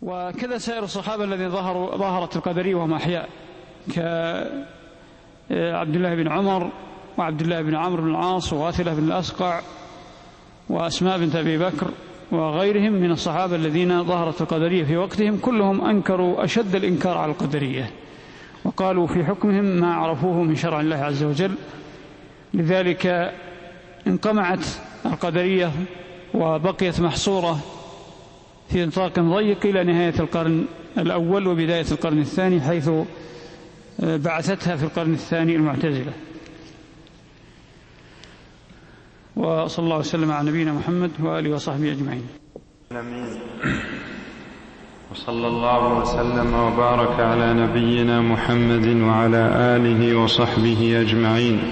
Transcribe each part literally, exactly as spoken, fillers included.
وكذا سائر الصحابة الذين ظهروا ظهرت القدرية وهم أحياء، كعبد الله بن عمر وعبد الله بن عمرو بن العاص وواثلة بن الأسقع وأسماء بنت أبي بكر وغيرهم من الصحابة الذين ظهرت القدرية في وقتهم، كلهم أنكروا أشد الإنكار على القدرية وقالوا في حكمهم ما عرفوه من شرع الله عز وجل. لذلك انقمعت القدرية وبقيت محصورة في نطاق ضيق إلى نهاية القرن الأول وبداية القرن الثاني، حيث بعثتها في القرن الثاني المعتزلة. وصلى الله وسلم على نبينا محمد وآله وصحبه أجمعين. آمين. وصلى الله وسلم وبارك على نبينا محمد وعلى آله وصحبه أجمعين.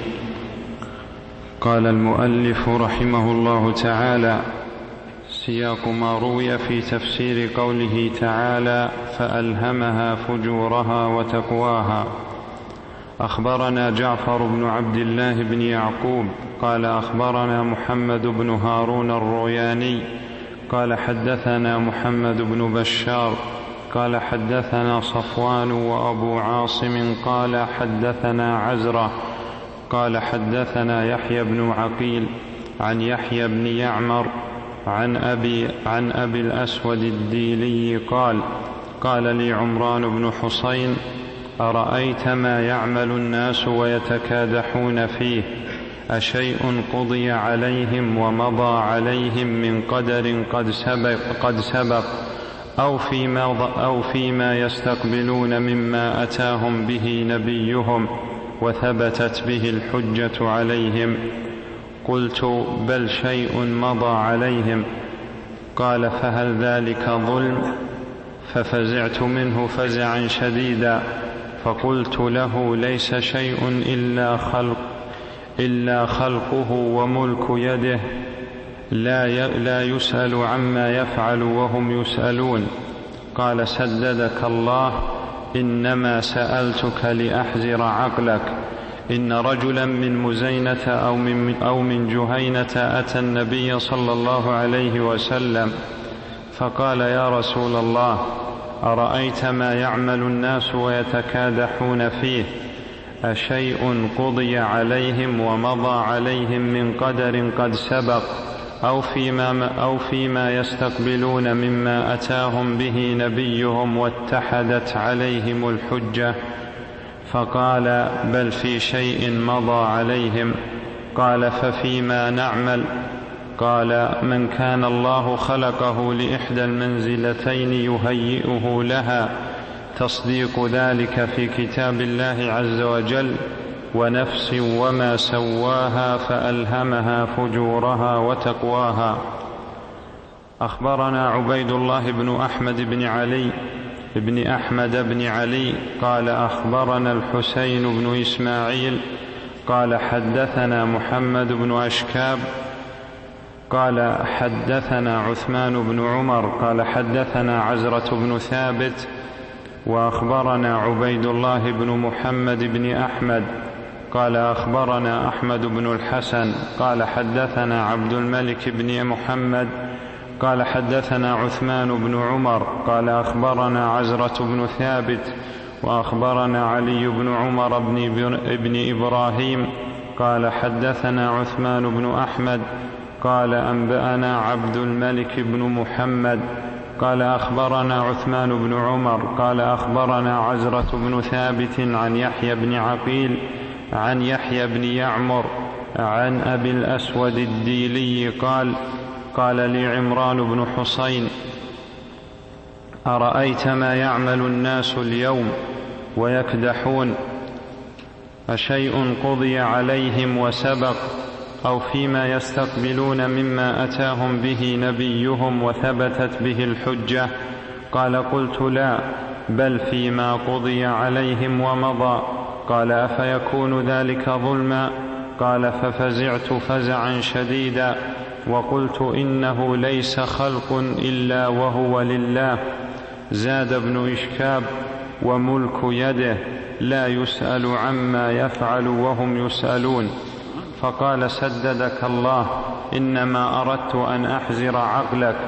قال المؤلف رحمه الله تعالى: سياق ما روي في تفسير قوله تعالى: فألهمها فجورها وتقواها. أخبرنا جعفر بن عبد الله بن يعقوب قال أخبرنا محمد بن هارون الروياني قال حدثنا محمد بن بشار قال حدثنا صفوان وأبو عاصم قال حدثنا عزرة قال حدثنا يحيى بن عقيل عن يحيى بن يعمر عن أبي, عن أبي الأسود الديلي قال: قال لي عمران بن حسين: أرأيت ما يعمل الناس ويتكادحون فيه، أشيء قضي عليهم ومضى عليهم من قدر قد سبق, قد سبق أو, فيما أو فيما يستقبلون مما أتاهم به نبيهم وثبتت به الحجة عليهم؟ قلت: بل شيء مضى عليهم. قال: فهل ذلك ظلم؟ ففزعت منه فزعا شديدا، فقلت له: ليس شيء إلا خلق إلا خلقه وملك يده، لا لا يسأل عما يفعل وهم يسألون. قال: سددك الله، إنما سألتك لأحزر عقلك. إن رجلا من مزينة أو من, أو من جهينة أتى النبي صلى الله عليه وسلم فقال: يا رسول الله، أرأيت ما يعمل الناس ويتكادحون فيه، أشيء قضي عليهم ومضى عليهم من قدر قد سبق أو فيما, أو فيما يستقبلون مما أتاهم به نبيهم واتحدت عليهم الحجة؟ فقال: بل في شيء مضى عليهم. قال: ففيما نعمل؟ قال: من كان الله خلقه لإحدى المنزلتين يهيئه لها، تصديق ذلك في كتاب الله عز وجل: ونفس وما سواها فألهمها فجورها وتقواها. أخبرنا عبيد الله بن أحمد بن علي بن أحمد بن علي قال أخبرنا الحسين بن إسماعيل قال حدثنا محمد بن أشكاب قال حدثنا عثمان بن عمر قال حدثنا عزرة بن ثابت. وأخبرنا عبيد الله بن محمد بن أحمد قال أخبرنا أحمد بن الحسن قال حدثنا عبد الملك بن محمد قال حدثنا عثمان بن عمر قال أخبرنا عزرة بن ثابت. وأخبرنا علي بن عمر بن إبراهيم قال حدثنا عثمان بن أحمد قال أنبأنا عبد الملك بن محمد قال أخبرنا عثمان بن عمر قال أخبرنا عزرة بن ثابت عن يحيى بن عقيل عن يحيى بن يعمر عن أبي الأسود الديلي قال قال لي عمران بن حسين: أرأيت ما يعمل الناس اليوم ويكدحون، أشيء قضي عليهم وسبق أو فيما يستقبلون مما أتاهم به نبيهم وثبتت به الحجة؟ قال: قلت: لا، بل فيما قضي عليهم ومضى. قال: أفيكون ذلك ظلما؟ قال: ففزعت فزعا شديدا وقلت: إنه ليس خلق إلا وهو لله. زاد ابن إشكاب: وملك يده لا يسأل عما يفعل وهم يسألون. فقال: سددك الله، إنما أردت أن أحزر عقلك،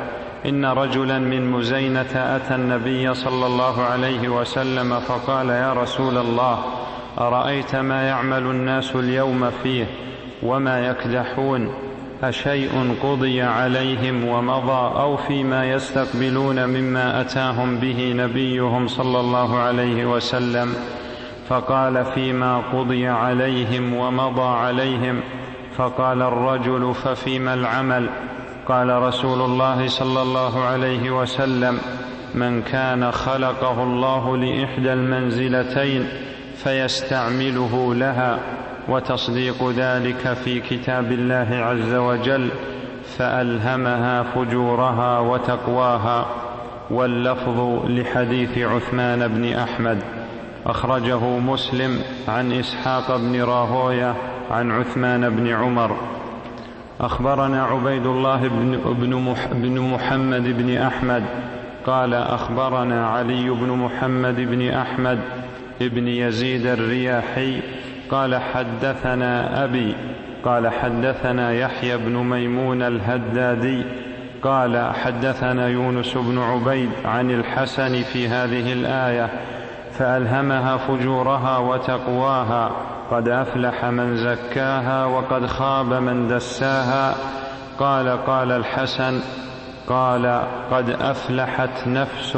إن رجلا من مزينة أتى النبي صلى الله عليه وسلم فقال: يا رسول الله، أرأيت ما يعمل الناس اليوم فيه وما يكدحون، أشيء قضي عليهم ومضى أو فيما يستقبلون مما أتاهم به نبيهم صلى الله عليه وسلم؟ فقال: فيما قضي عليهم ومضى عليهم. فقال الرجل: ففيما العمل؟ قال رسول الله صلى الله عليه وسلم: من كان خلقه الله لإحدى المنزلتين فيستعمله لها، وتصديق ذلك في كتاب الله عز وجل، فألهمها فجورها وتقواها. واللفظ لحديث عثمان بن أحمد، أخرجه مسلم عن إسحاق بن راهوية عن عثمان بن عمر. أخبرنا عبيد الله بن محمد بن أحمد قال: أخبرنا علي بن محمد بن أحمد بن يزيد الرياحي قال: حدثنا أبي قال: حدثنا يحيى بن ميمون الهدادي قال: حدثنا يونس بن عبيد عن الحسن في هذه الآية: فألهمها فجورها وتقواها، قد أفلح من زكاها وقد خاب من دساها. قال قال الحسن: قال قد أفلحت نفس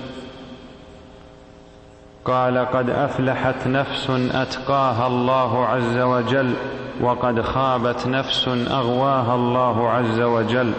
قال قد أفلحت نفس أتقاها الله عز وجل، وقد خابت نفس أغواها الله عز وجل.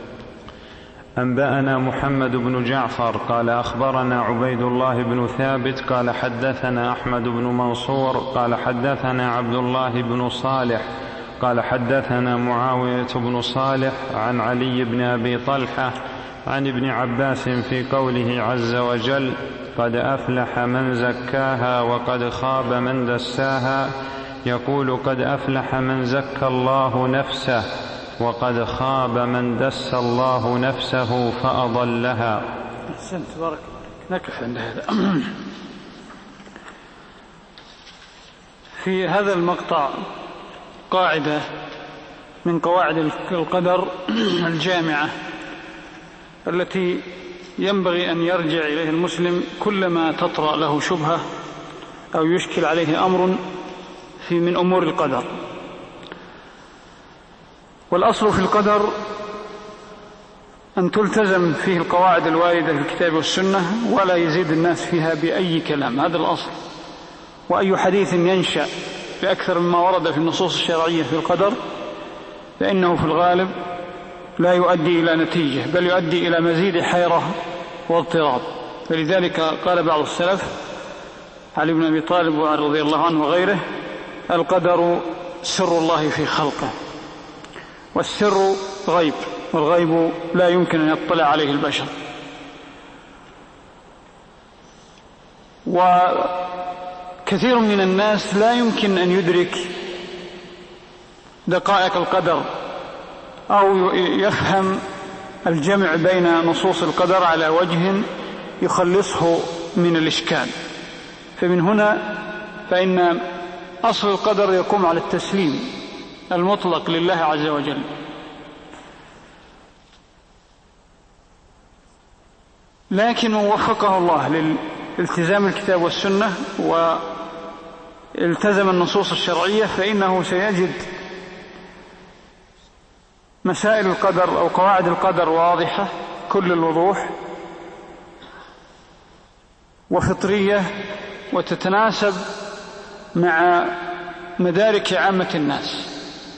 أنبأنا محمد بن جعفر قال: أخبرنا عبيد الله بن ثابت قال: حدثنا أحمد بن منصور قال: حدثنا عبد الله بن صالح قال: حدثنا معاوية بن صالح عن علي بن أبي طلحة عن ابن عباس في قوله عز وجل: قد أفلح من زكاها وقد خاب من دساها، يقول: قد أفلح من زكى الله نفسه وقد خاب من دس الله نفسه فأضلها. أحسنت، بارك الله. نكف عند هذا. في هذا المقطع قاعدة من قواعد القدر الجامعة التي ينبغي أن يرجع إليه المسلم كلما تطرأ له شبهة أو يشكل عليه أمر في من أمور القدر. والأصل في القدر أن تلتزم فيه القواعد الواردة في الكتاب والسنة، ولا يزيد الناس فيها بأي كلام، هذا الأصل. وأي حديث ينشأ بأكثر مما ورد في النصوص الشرعية في القدر فإنه في الغالب لا يؤدي إلى نتيجة، بل يؤدي إلى مزيد حيرة واضطراب. فلذلك قال بعض السلف، علي بن أبي طالب رضي الله عنه وغيره: القدر سر الله في خلقه، والسر غيب، والغيب لا يمكن أن يطلع عليه البشر. وكثير من الناس لا يمكن أن يدرك دقائق القدر أو يفهم الجمع بين نصوص القدر على وجه يخلصه من الإشكال. فمن هنا فإن أصل القدر يقوم على التسليم المطلق لله عز وجل. لكن وفقه الله للالتزام الكتاب والسنة والتزم النصوص الشرعية، فإنه سيجد مسائل القدر أو قواعد القدر واضحة كل الوضوح وفطرية، وتتناسب مع مدارك عامة الناس.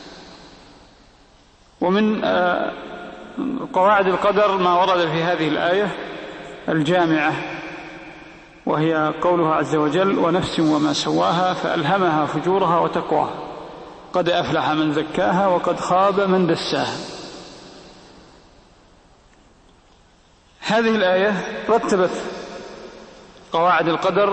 ومن قواعد القدر ما ورد في هذه الآية الجامعة، وهي قوله عز وجل: ونفس وما سواها فألهمها فجورها وتقواها، قد أفلح من زكاها وقد خاب من دساها. هذه الآية رتبت قواعد القدر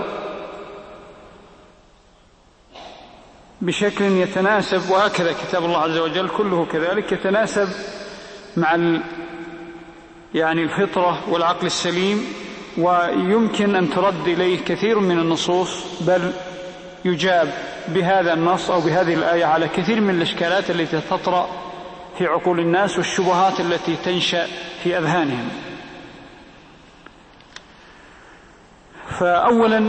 بشكل يتناسب، وهكذا كتاب الله عز وجل كله كذلك يتناسب مع يعني الفطرة والعقل السليم، ويمكن أن ترد إليه كثير من النصوص، بل يجاب بهذا النص أو بهذه الآية على كثير من الإشكالات التي تطرأ في عقول الناس والشبهات التي تنشأ في أذهانهم. فأولا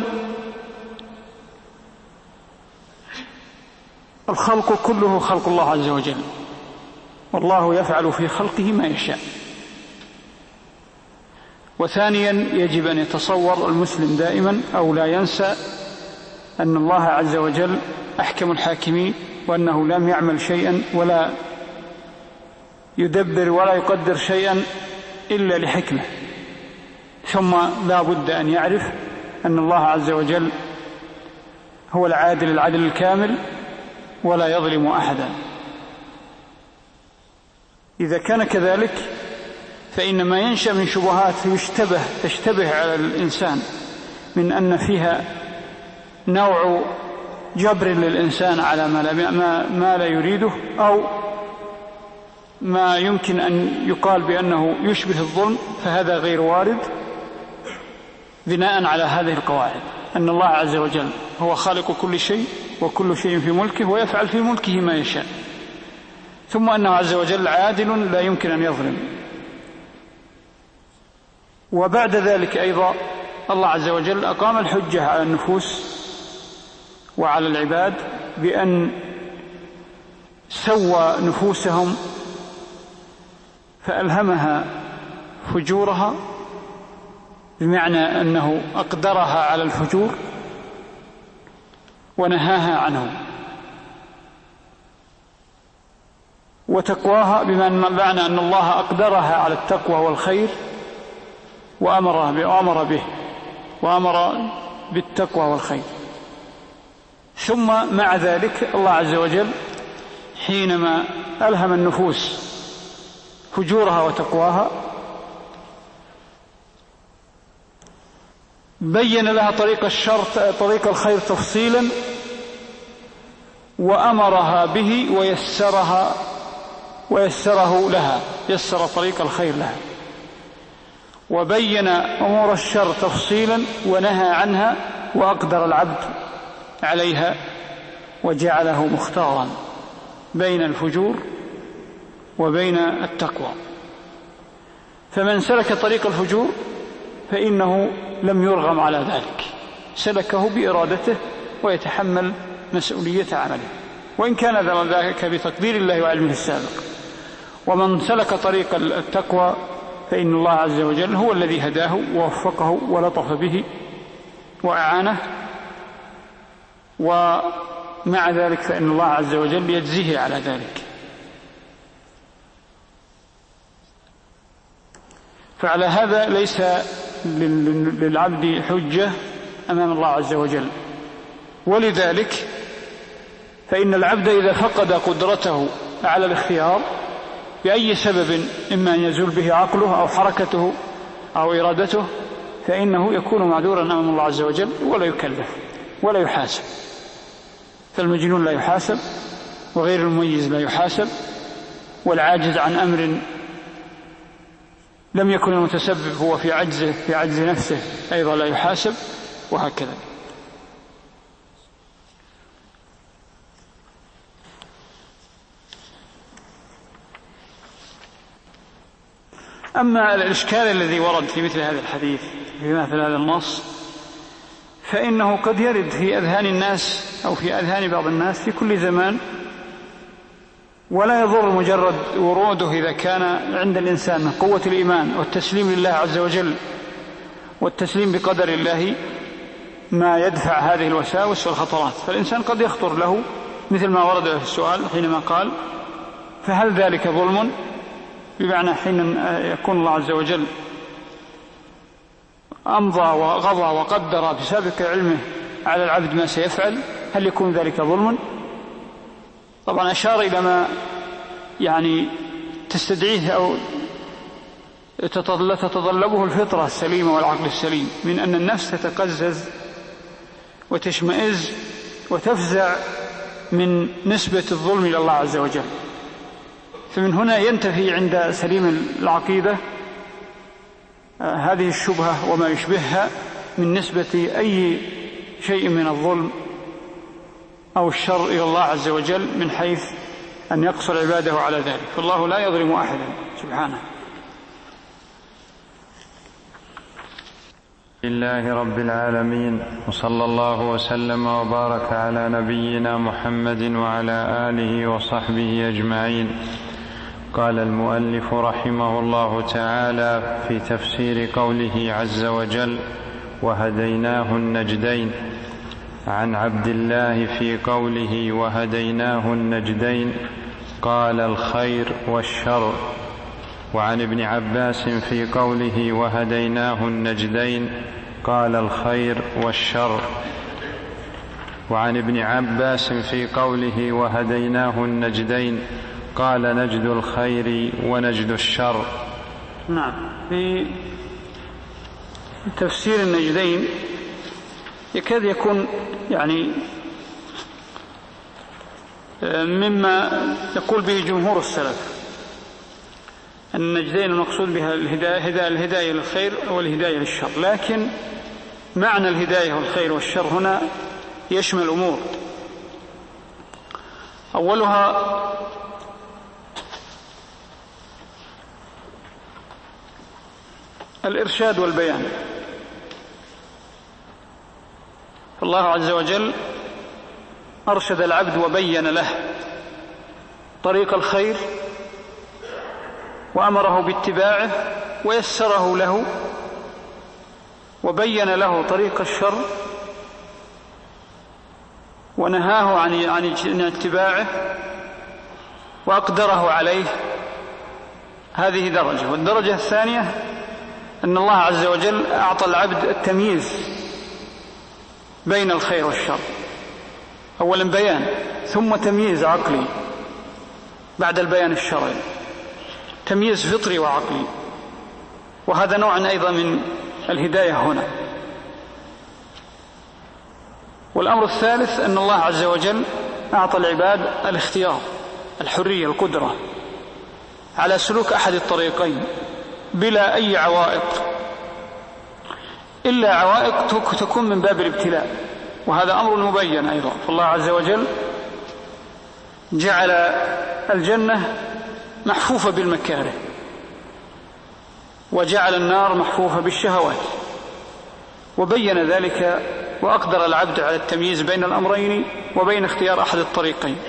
الخلق كله خلق الله عز وجل، والله يفعل في خلقه ما يشاء. وثانيا يجب أن يتصور المسلم دائما أو لا ينسى أن الله عز وجل أحكم الحاكمين، وأنه لم يعمل شيئا ولا يدبر ولا يقدر شيئا إلا لحكمة. ثم لا بد أن يعرف أن الله عز وجل هو العادل العدل الكامل ولا يظلم أحدا. إذا كان كذلك فإن ما ينشأ من شبهات يشتبه تشتبه على الإنسان من أن فيها نوع جبر للإنسان على ما لا, ما لا يريده، أو ما يمكن أن يقال بأنه يشبه الظلم، فهذا غير وارد بناء على هذه القواعد: أن الله عز وجل هو خالق كل شيء وكل شيء في ملكه ويفعل في ملكه ما يشاء، ثم أنه عز وجل عادل لا يمكن أن يظلم. وبعد ذلك أيضا الله عز وجل أقام الحجة على النفوس وعلى العباد بأن سوى نفوسهم فألهمها فجورها، بمعنى أنه أقدرها على الفجور ونهاها عنه، وتقواها بمعنى أن الله أقدرها على التقوى والخير وأمر به وأمر بالتقوى والخير. ثم مع ذلك الله عز وجل حينما ألهم النفوس فجورها وتقواها بين لها طريق الشر طريق الخير تفصيلا، وأمرها به ويسرها ويسره لها، يسر طريق الخير لها، وبين أمور الشر تفصيلا ونهى عنها وأقدر العبد عليها وجعله مختارا بين الفجور وبين التقوى. فمن سلك طريق الفجور فإنه لم يرغم على ذلك، سلكه بإرادته ويتحمل مسؤولية عمله، وإن كان ذلك بتقدير الله وعلمه السابق. ومن سلك طريق التقوى فإن الله عز وجل هو الذي هداه ووفقه ولطف به وأعانه، ومع ذلك فإن الله عز وجل يجزيه على ذلك. فعلى هذا ليس للعبد حجة أمام الله عز وجل. ولذلك فإن العبد إذا فقد قدرته على الاختيار بأي سبب، إما أن يزول به عقله أو حركته أو إرادته، فإنه يكون معذورا أمام الله عز وجل ولا يكلف ولا يحاسب. فالمجنون لا يحاسب، وغير المميز لا يحاسب، والعاجز عن أمر لم يكن المتسبب هو في عجزه في عجز نفسه أيضا لا يحاسب، وهكذا. أما الإشكال الذي ورد في مثل هذا الحديث في مثل هذا النص، فإنه قد يرد في أذهان الناس أو في أذهان بعض الناس في كل زمان، ولا يضر مجرد وروده إذا كان عند الإنسان من قوة الإيمان والتسليم لله عز وجل والتسليم بقدر الله ما يدفع هذه الوساوس والخطرات. فالإنسان قد يخطر له مثل ما ورد في السؤال حينما قال: فهل ذلك ظلم؟ بمعنى حين يكون الله عز وجل أمضى وغضى وقدر بسابق علمه على العبد ما سيفعل، هل يكون ذلك ظلم؟ طبعا أشار إلى ما يعني تستدعيه أو تتطلبه الفطرة السليمة والعقل السليم، من أن النفس تتقزز وتشمئز وتفزع من نسبة الظلم إلى الله عز وجل. فمن هنا ينتفي عند سليم العقيدة هذه الشبهة وما يشبهها من نسبة أي شيء من الظلم أو الشر إلى الله عز وجل، من حيث أن يقصر عباده على ذلك، فالله لا يظلم أحدا سبحانه. لله رب العالمين، وصلى الله وسلم وبارك على نبينا محمد وعلى آله وصحبه أجمعين. قال المؤلف رحمه الله تعالى في تفسير قوله عز وجل: وهديناه النجدين، عن عبد الله في قوله وهديناه النجدين قال: الخير والشر. وعن ابن عباس في قوله وهديناه النجدين قال: الخير والشر. وعن ابن عباس في قوله وهديناه النجدين قال: نجد الخير ونجد الشر. نعم. في تفسير النجدين يكاد يكون يعني مما يقول به جمهور السلف، النجدين المقصود بها الهداية, الهداية للخير والهداية للشر، لكن معنى الهداية والخير والشر هنا يشمل أمور. أولها الإرشاد والبيان. فالله عز وجل أرشد العبد وبين له طريق الخير وأمره باتباعه ويسره له، وبين له طريق الشر ونهاه عن اتباعه وأقدره عليه. هذه درجة. والدرجة الثانية أن الله عز وجل أعطى العبد التمييز بين الخير والشر. أولا بيان، ثم تمييز عقلي بعد البيان الشرعي، تمييز فطري وعقلي، وهذا نوع أيضا من الهداية هنا. والأمر الثالث أن الله عز وجل أعطى العباد الاختيار، الحرية، القدرة على سلوك أحد الطريقين بلا أي عوائق، إلا عوائق تكون من باب الابتلاء، وهذا أمر مبين أيضا. فالله عز وجل جعل الجنة محفوفة بالمكاره، وجعل النار محفوفة بالشهوات، وبين ذلك وأقدر العبد على التمييز بين الأمرين وبين اختيار أحد الطريقين،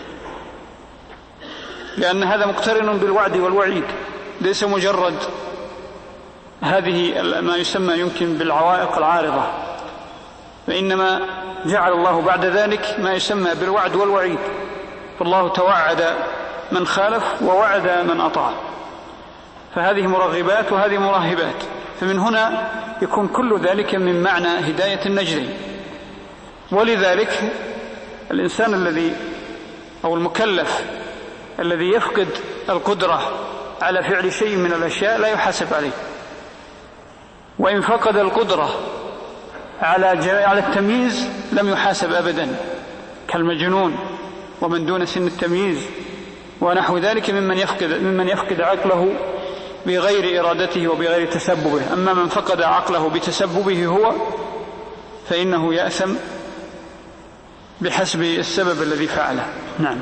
لأن هذا مقترن بالوعد والوعيد، ليس مجرد هذه ما يسمى يمكن بالعوائق العارضة، فإنما جعل الله بعد ذلك ما يسمى بالوعد والوعيد. فالله توعد من خالف ووعد من أطاع، فهذه مرغبات وهذه مرهبات. فمن هنا يكون كل ذلك من معنى هداية النجدين. ولذلك الإنسان الذي أو المكلف الذي يفقد القدرة على فعل شيء من الأشياء لا يحاسب عليه، وإن فقد القدرة على على التمييز لم يحاسب أبدا، كالمجنون ومن دون سن التمييز ونحو ذلك ممن يفقد ممن يفقد عقله بغير إرادته وبغير تسببه. أما من فقد عقله بتسببه هو فإنه يأثم بحسب السبب الذي فعله. نعم.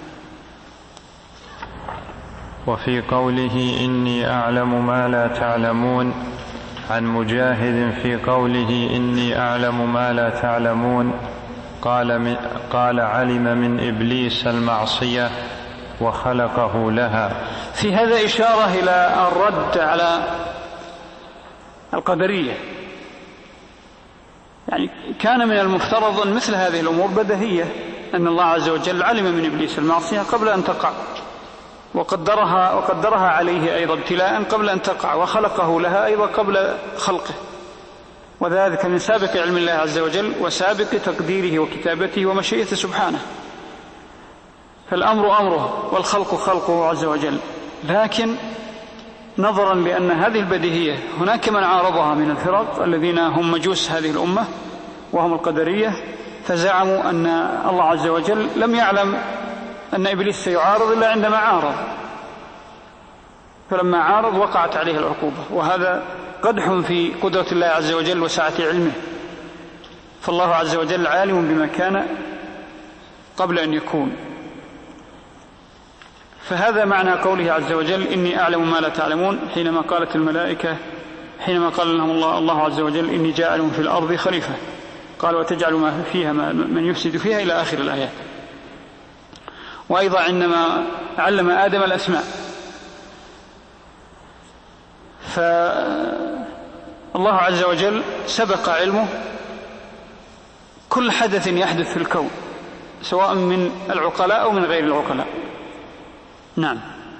وفي قوله إني أعلم ما لا تعلمون، عن مجاهد في قوله إني أعلم ما لا تعلمون قال, من قال علم من إبليس المعصية وخلقه لها. في هذا إشارة إلى الرد على القدرية. يعني كان من المفترض أن مثل هذه الأمور بديهية، أن الله عز وجل علم من إبليس المعصية قبل أن تقع، وقدرها, وقدرها عليه أيضا ابتلاء قبل أن تقع، وخلقه لها أيضا قبل خلقه، وذلك من سابق علم الله عز وجل وسابق تقديره وكتابته ومشيئته سبحانه. فالأمر أمره والخلق خلقه عز وجل. لكن نظرا لأن هذه البديهية هناك من عارضها من الفرق الذين هم مجوس هذه الأمة وهم القدرية، فزعموا أن الله عز وجل لم يعلم أن إبليس سيعارض إلا عندما عارض، فلما عارض وقعت عليه العقوبة، وهذا قدح في قدرة الله عز وجل وسعة علمه. فالله عز وجل عالم بما كان قبل أن يكون. فهذا معنى قوله عز وجل إني أعلم ما لا تعلمون، حينما قالت الملائكة حينما قال لهم الله, الله عز وجل إني جاعل في الأرض خليفة، قال وتجعل ما فيها من يفسد فيها إلى آخر الآيات. وأيضا عندما علم آدم الأسماء، فالله عز وجل سبق علمه كل حدث يحدث في الكون سواء من العقلاء أو من غير العقلاء. نعم.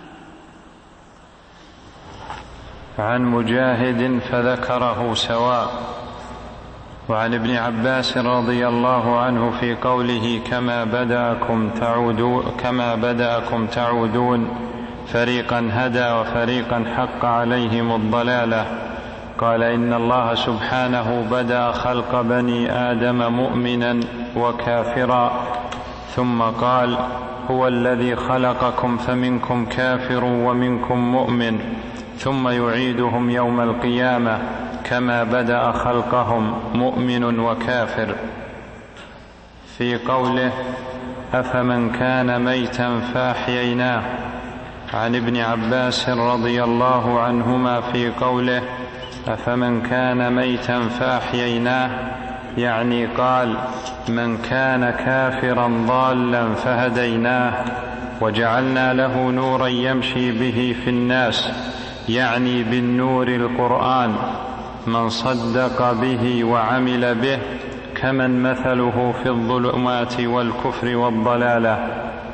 عن مجاهد فذكره سواء. وعن ابن عباس رضي الله عنه في قوله كما بدأكم تعودون, كما بدأكم تعودون فريقا هدى وفريقا حق عليهم الضلالة، قال إن الله سبحانه بدأ خلق بني آدم مؤمنا وكافرا، ثم قال هو الذي خلقكم فمنكم كافر ومنكم مؤمن، ثم يعيدهم يوم القيامة كما بدأ خلقهم مؤمن وكافر. في قوله أفمن كان ميتا فأحييناه. عن ابن عباس رضي الله عنهما في قوله أفمن كان ميتا فأحييناه، يعني قال من كان كافرا ضالا فهديناه وجعلنا له نورا يمشي به في الناس، يعني بالنور القرآن، من صدق به وعمل به كمن مثله في الظلمات والكفر والضلالة.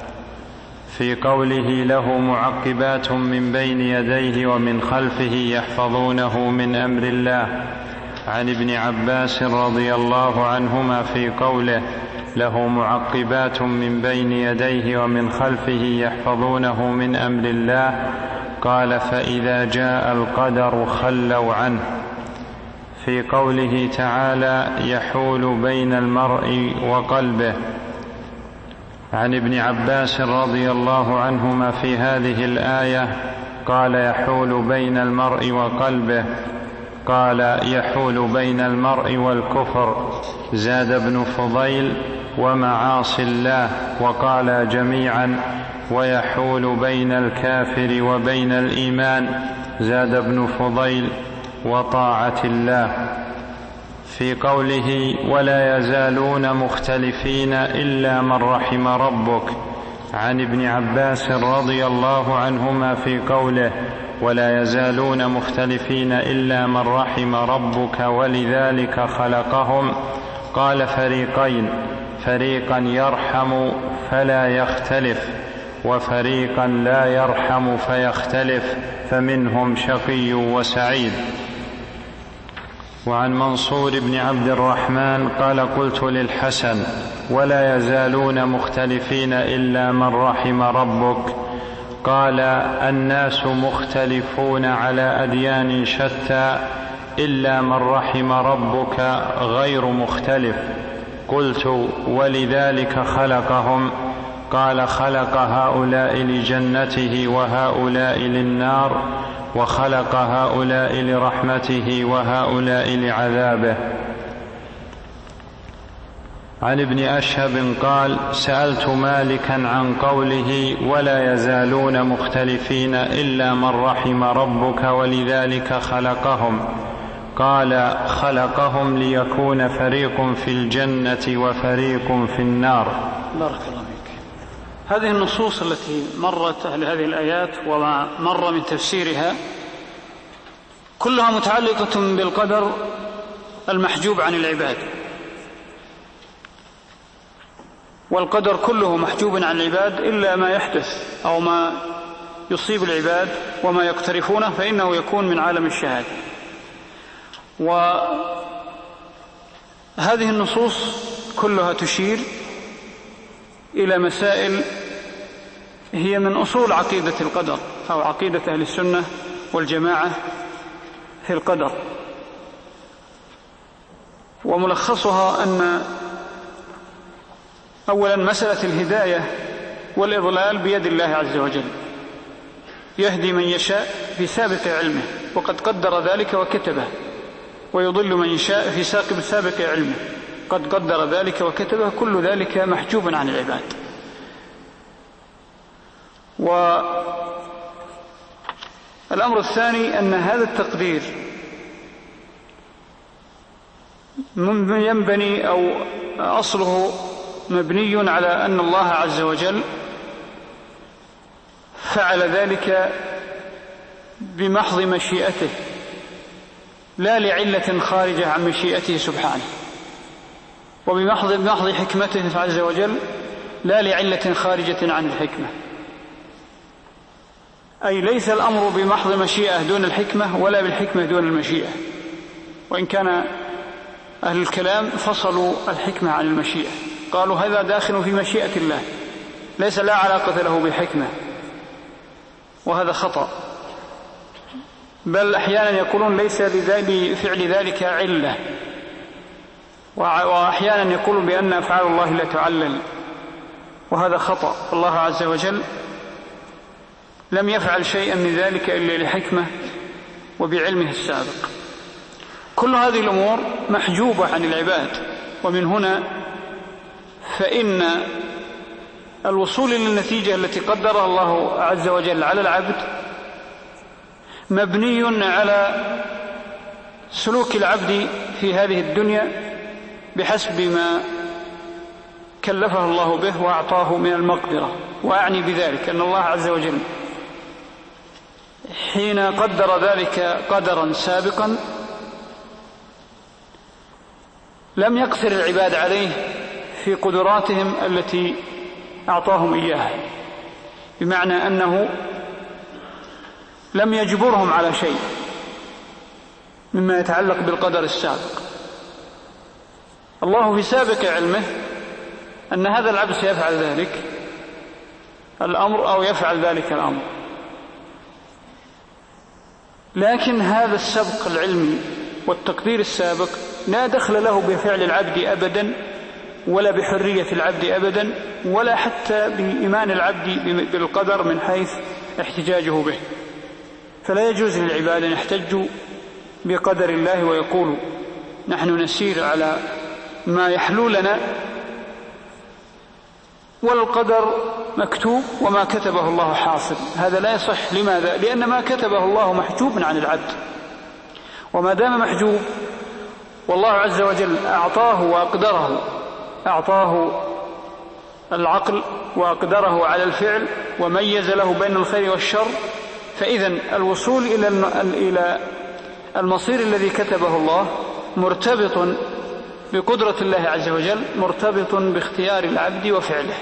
في قوله له معقبات من بين يديه ومن خلفه يحفظونه من أمر الله. عن ابن عباس رضي الله عنهما في قوله له معقبات من بين يديه ومن خلفه يحفظونه من أمر الله، قال فإذا جاء القدر خلوا عنه. في قوله تعالى يحول بين المرء وقلبه. عن ابن عباس رضي الله عنهما في هذه الآية قال يحول بين المرء وقلبه، قال يحول بين المرء والكفر. زاد ابن فضيل ومعاصي الله، وقال جميعا ويحول بين الكافر وبين الإيمان. زاد ابن فضيل وطاعة الله. في قوله ولا يزالون مختلفين إلا من رحم ربك. عن ابن عباس رضي الله عنهما في قوله ولا يزالون مختلفين إلا من رحم ربك ولذلك خلقهم، قال فريقين، فريقا يرحم فلا يختلف وفريقا لا يرحم فيختلف، فمنهم شقي وسعيد. وعن منصور بن عبد الرحمن قال قلت للحسن ولا يزالون مختلفين إلا من رحم ربك، قال الناس مختلفون على أديان شتى إلا من رحم ربك غير مختلف. قلت ولذلك خلقهم، قال خلق هؤلاء لجنته وهؤلاء للنار، وخلق هؤلاء لرحمته وهؤلاء لعذابه. عن ابن أشهب قال سألت مالكا عن قوله ولا يزالون مختلفين إلا من رحم ربك ولذلك خلقهم، قال خلقهم ليكون فريق في الجنة وفريق في النار. بارك الله فيك. هذه النصوص التي مرت على هذه الآيات وما مر من تفسيرها كلها متعلقة بالقدر المحجوب عن العباد، والقدر كله محجوب عن العباد إلا ما يحدث أو ما يصيب العباد وما يقترفونه فإنه يكون من عالم الشهادة. وهذه النصوص كلها تشير إلى مسائل هي من أصول عقيدة القدر أو عقيدة أهل السنة والجماعة في القدر، وملخصها أن أولا مسألة الهداية والإضلال بيد الله عز وجل، يهدي من يشاء في سابق علمه وقد قدر ذلك وكتبه، ويضل من يشاء في سابق علمه قد قدر ذلك وكتبه، كل ذلك محجوب عن العباد. والأمر الثاني أن هذا التقدير ينبني أو أصله مبني على أن الله عز وجل فعل ذلك بمحض مشيئته لا لعلة خارجة عن مشيئته سبحانه، وبمحض محض حكمته عز وجل لا لعلة خارجة عن الحكمة، أي ليس الأمر بمحض مشيئة دون الحكمة ولا بالحكمة دون المشيئة، وإن كان أهل الكلام فصلوا الحكمة عن المشيئة، قالوا هذا داخل في مشيئة الله ليس لا علاقة له بالحكمة، وهذا خطأ، بل أحيانا يقولون ليس لفعل ذلك علة، وأحيانا يقولون بأن أفعال الله لا تعلل، وهذا خطأ. الله عز وجل لم يفعل شيئا من ذلك إلا لحكمة وبعلمه السابق. كل هذه الأمور محجوبة عن العباد، ومن هنا فإن الوصول للنتيجة التي قدرها الله عز وجل على العبد مبني على سلوك العبد في هذه الدنيا بحسب ما كلفه الله به وأعطاه من المقدرة. وأعني بذلك أن الله عز وجل حين قدر ذلك قدرا سابقا لم يقصر العباد عليه في قدراتهم التي أعطاهم إياها، بمعنى أنه لم يجبرهم على شيء مما يتعلق بالقدر السابق. الله في سابق علمه أن هذا العبد سيفعل ذلك الأمر أو يفعل ذلك الأمر، لكن هذا السبق العلمي والتقدير السابق لا دخل له بفعل العبد أبدا، ولا بحرية العبد أبدا، ولا حتى بإيمان العبد بالقدر من حيث احتجاجه به. فلا يجوز للعباد أن يحتجوا بقدر الله ويقولوا نحن نسير على ما يحلو لنا والقدر مكتوب وما كتبه الله حاصل. هذا لا يصح. لماذا؟ لأن ما كتبه الله محجوب عن العبد، وما دام محجوب والله عز وجل أعطاه وأقدره، أعطاه العقل وأقدره على الفعل وميز له بين الخير والشر، فإذن الوصول إلى المصير الذي كتبه الله مرتبط بقدرة الله عز وجل، مرتبط باختيار العبد وفعله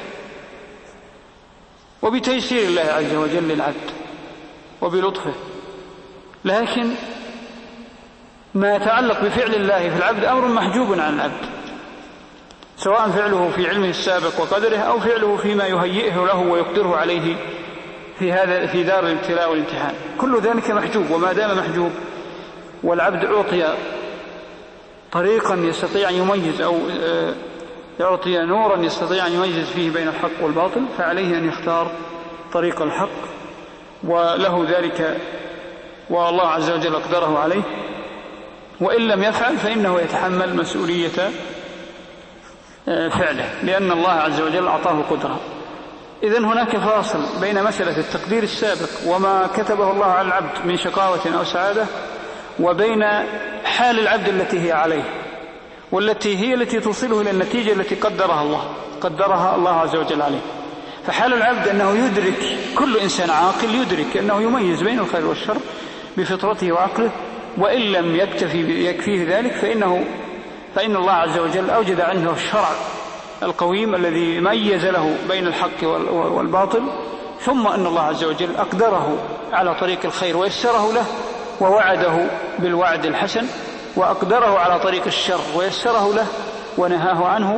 وبتيسير الله عز وجل للعبد وبلطفه. لكن ما يتعلق بفعل الله في العبد أمر محجوب عن العبد، سواء فعله في علمه السابق وقدره أو فعله فيما يهيئه له ويقدره عليه في هذا في دار الابتلاء والامتحان، كل ذلك محجوب. وما دام محجوب والعبد أعطي طريقا يستطيع أن يميز أو يعطي نورا يستطيع أن يميز فيه بين الحق والباطل، فعليه أن يختار طريق الحق وله ذلك، والله عز وجل أقدره عليه. وإن لم يفعل فإنه يتحمل مسؤولية فعله، لأن الله عز وجل أعطاه قدرة. إذن هناك فاصل بين مسألة التقدير السابق وما كتبه الله على العبد من شقاوة أو سعادة، وبين حال العبد التي هي عليه، والتي هي التي توصله إلى النتيجة التي قدرها الله قدرها الله عز وجل عليه. فحال العبد أنه يدرك، كل إنسان عاقل يدرك أنه يميز بين الخير والشر بفطرته وعقله، وإن لم يكتفي يكفيه ذلك فإنه فإن الله عز وجل أوجد عنده الشرع القويم الذي ميز له بين الحق والباطل، ثم أن الله عز وجل أقدره على طريق الخير ويسره له ووعده بالوعد الحسن، وأقدره على طريق الشر ويسره له ونهاه عنه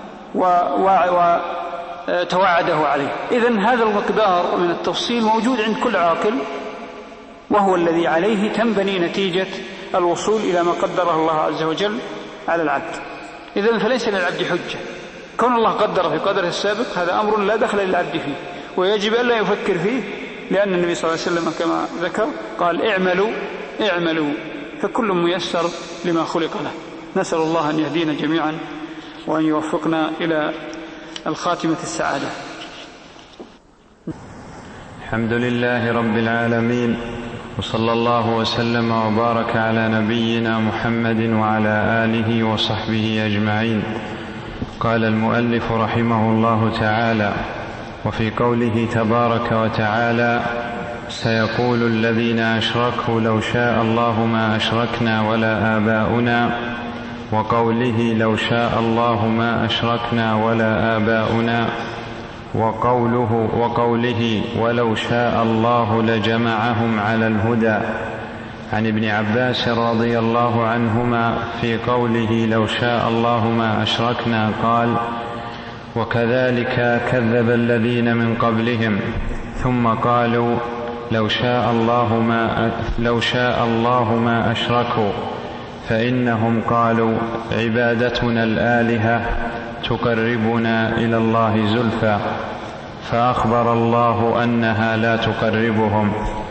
وتوعده عليه. إذن هذا المقدار من التفصيل موجود عند كل عاقل، وهو الذي عليه تنبني نتيجة الوصول إلى ما قدره الله عز وجل على العبد. إذن فليس للعبد حجة، كون الله قدر في قدره السابق هذا أمر لا دخل للعبد فيه، ويجب ألا يفكر فيه، لأن النبي صلى الله عليه وسلم كما ذكر قال اعملوا اعملوا فكل ميسر لما خلق له. نسأل الله أن يهدينا جميعا وأن يوفقنا إلى الخاتمة السعادة. الحمد لله رب العالمين، وصلى الله وسلم وبارك على نبينا محمد وعلى آله وصحبه أجمعين. قال المؤلف رحمه الله تعالى: وفي قوله تبارك وتعالى: سيقول الذين أشركوا لو شاء الله ما أشركنا ولا آباؤنا، وقوله لو شاء الله ما أشركنا ولا آباؤنا، وقوله, وقوله ولو شاء الله لجمعهم على الهدى. عن ابن عباس رضي الله عنهما في قوله لو شاء الله ما أشركنا قال: وكذلك كذب الذين من قبلهم ثم قالوا لو شاء الله ما, لو شاء الله ما أشركوا، فإنهم قالوا عبادتنا الآلهة تقربنا إلى الله زلفى، فأخبر الله أنها لا تقربهم.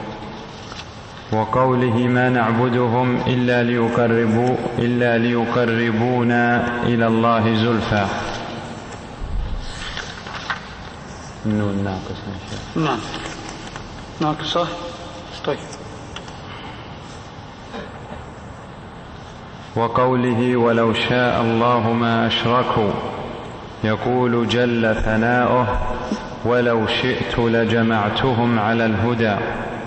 وقوله ما نعبدهم إلا ليقربوا إلا ليقربونا إلى الله زلفى. نون ناقصة. نعم ناقصة. طيب. وقوله ولو شاء الله ما أشركوا، يقول جل ثناؤه: ولو شئت لجمعتهم على الهدى.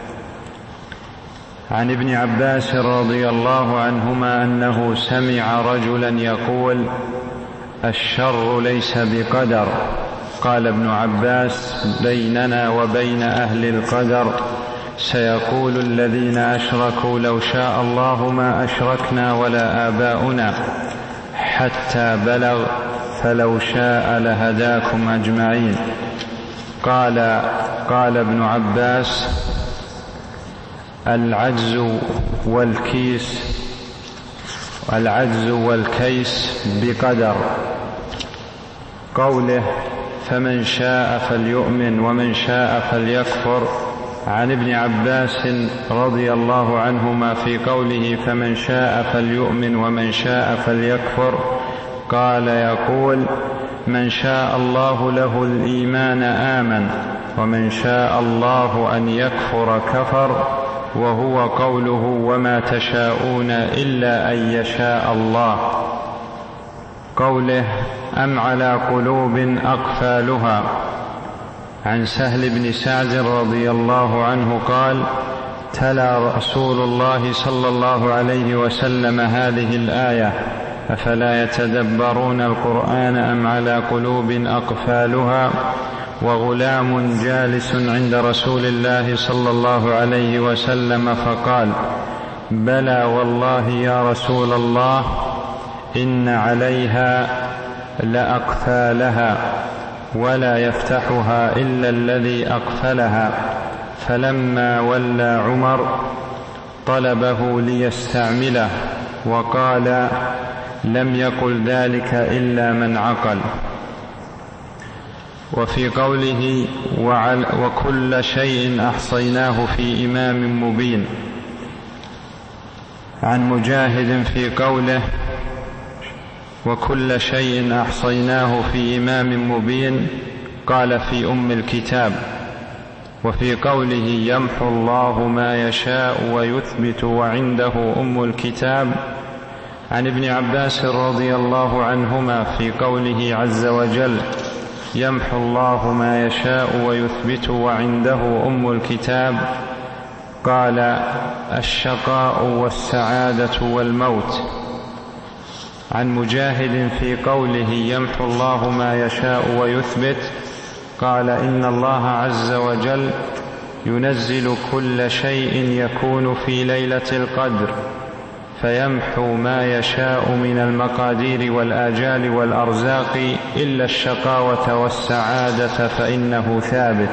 عن ابن عباس رضي الله عنهما أنه سمع رجلا يقول: الشر ليس بقدر. قال ابن عباس: بيننا وبين أهل القدر سيقول الذين أشركوا لو شاء الله ما أشركنا ولا آباؤنا، حتى بلغ فلو شاء لهداكم أجمعين. قال قال ابن عباس: العجز والكيس العجز والكيس بقدر. قوله فمن شاء فليؤمن ومن شاء فليكفر، عن ابن عباس رضي الله عنهما في قوله فمن شاء فليؤمن ومن شاء فليكفر، قال يقول: من شاء الله له الإيمان آمن، ومن شاء الله أن يكفر كفر، وهو قوله وما تشاءون إلا أن يشاء الله. قوله أم على قلوب أقفالها، عن سهل بن سعد رضي الله عنه قال: تلا رسول الله صلى الله عليه وسلم هذه الآية: أفلا يتدبرون القرآن أم على قلوب أقفالها؟ وغلام جالس عند رسول الله صلى الله عليه وسلم فقال: بلى والله يا رسول الله، إن عليها لأقفالها ولا يفتحها إلا الذي أقفلها. فلما ولى عمر طلبه ليستعمله، وقال: لم يقل ذلك إلا من عقل. وفي قوله وكل شيء أحصيناه في إمام مبين، عن مجاهد في قوله وكل شيء أحصيناه في إمام مبين، قال في أم الكتاب. وفي قوله يمحو الله ما يشاء ويثبت وعنده أم الكتاب، عن ابن عباس رضي الله عنهما في قوله عز وجل يمحو الله ما يشاء ويثبت وعنده أم الكتاب، قال: الشقاء والسعادة والموت. عن مجاهد في قوله يمحو الله ما يشاء ويثبت، قال: إن الله عز وجل ينزل كل شيء يكون في ليلة القدر، فيمحو ما يشاء من المقادير والآجال والأرزاق إلا الشقاوة والسعادة فإنه ثابت.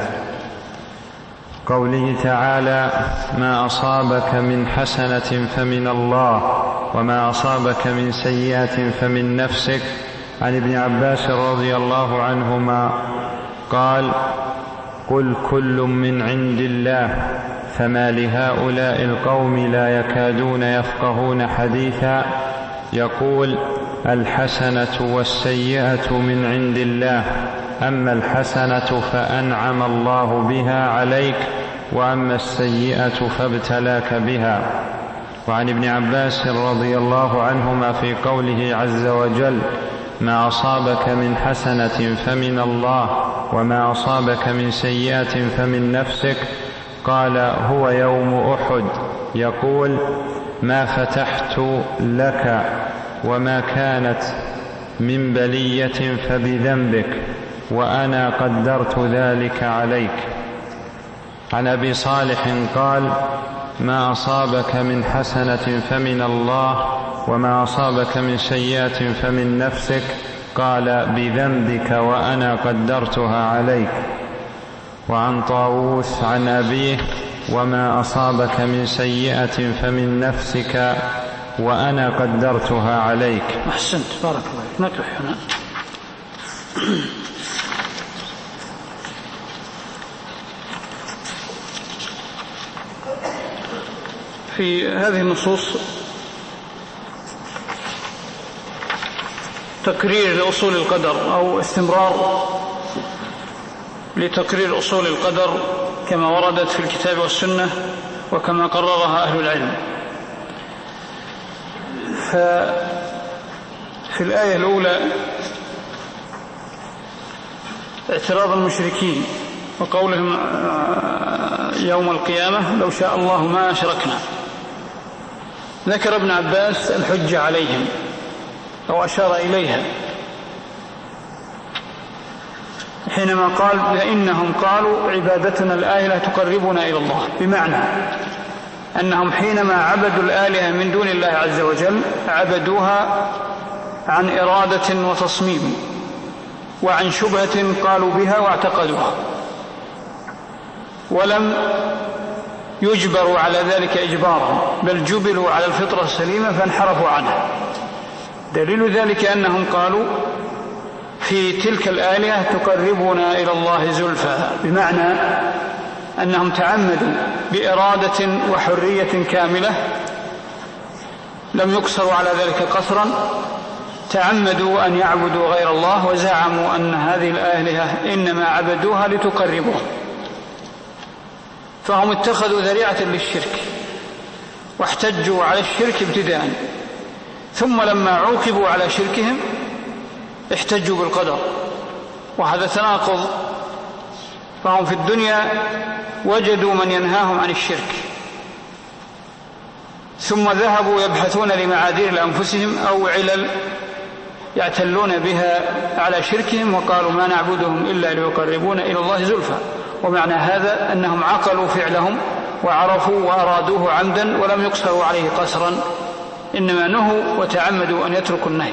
قوله تعالى: ما أصابك من حسنة فمن الله وما أصابك من سيئة فمن نفسك، عن ابن عباس رضي الله عنهما قال: قل كل من عند الله، فما لهؤلاء القوم لا يكادون يفقهون حديثا، يقول: الحسنة والسيئة من عند الله، أما الحسنة فأنعم الله بها عليك وأما السيئة فابتلاك بها. وعن ابن عباس رضي الله عنهما في قوله عز وجل: ما أصابك من حسنة فمن الله وما أصابك من سيئة فمن نفسك، قال: هو يوم أحد، يقول: ما فتحت لك وما كانت من بلية فبذنبك وأنا قدرت ذلك عليك. عن أبي صالح قال: ما أصابك من حسنة فمن الله وما أصابك من سيئة فمن نفسك، قال: بذنبك وأنا قدرتها عليك. وعن طاووس عن أبيه: وما أصابك من سيئة فمن نفسك وأنا قدرتها عليك. أحسنت، بارك الله فيك. نكح هنا. في هذه النصوص تكرير لأصول القدر أو استمرار لتكرير أصول القدر كما وردت في الكتاب والسنة وكما قررها أهل العلم. ففي الآية الأولى اعتراض المشركين وقولهم يوم القيامة: لو شاء الله ما أشركنا. ذكر ابن عباس الحجة عليهم أو أشار إليها حينما قال: فإنهم قالوا عبادتنا الآلهة تقربنا إلى الله، بمعنى أنهم حينما عبدوا الآلهة من دون الله عز وجل عبدوها عن إرادة وتصميم وعن شبهة قالوا بها واعتقدوها، ولم يجبروا على ذلك إجبارا، بل جبلوا على الفطرة السليمة فانحرفوا عنها. دليل ذلك أنهم قالوا في تلك الآلهة تقربنا إلى الله زلفى، بمعنى أنهم تعمدوا بإرادة وحرية كاملة لم يقصروا على ذلك قصرا، تعمدوا أن يعبدوا غير الله وزعموا أن هذه الآلهة إنما عبدوها لتقربهم، فهم اتخذوا ذريعة للشرك واحتجوا على الشرك ابتداء، ثم لما عوقبوا على شركهم احتجوا بالقدر، وهذا تناقض. فهم في الدنيا وجدوا من ينهاهم عن الشرك، ثم ذهبوا يبحثون لمعاذير لأنفسهم أو علل يعتلون بها على شركهم، وقالوا ما نعبدهم إلا ليقربون إلى الله زلفى. ومعنى هذا أنهم عقلوا فعلهم وعرفوا وأرادوه عمدا ولم يقصروا عليه قصرا، إنما نهوا وتعمدوا أن يتركوا النهي.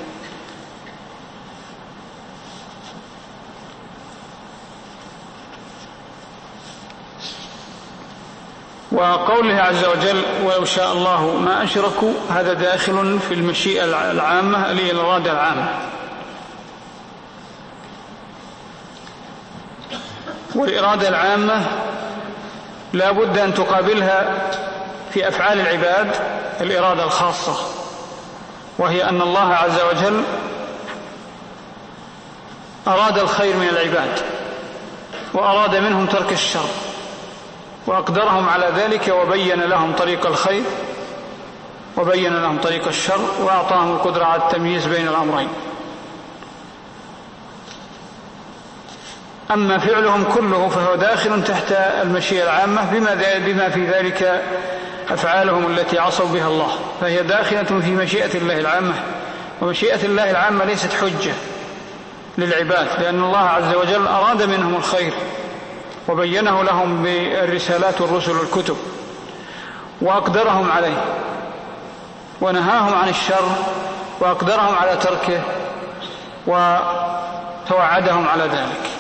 وقوله عز وجل: ولو شاء الله ما أشركوا، هذا داخل في المشيئة العامة اللي هي الإرادة العامة. والإرادة العامة لا بد أن تقابلها في أفعال العباد الإرادة الخاصة، وهي أن الله عز وجل أراد الخير من العباد وأراد منهم ترك الشر، وأقدرهم على ذلك وبين لهم طريق الخير وبين لهم طريق الشر، وأعطاهم القدرة على التمييز بين الأمرين. أما فعلهم كله فهو داخل تحت المشيئة العامة بما في ذلك أفعالهم التي عصوا بها الله، فهي داخلة في مشيئة الله العامة. ومشيئة الله العامة ليست حجة للعباد، لأن الله عز وجل أراد منهم الخير وبينه لهم بالرسالات والرسل والكتب، وأقدرهم عليه، ونهاهم عن الشر وأقدرهم على تركه وتوعدهم على ذلك.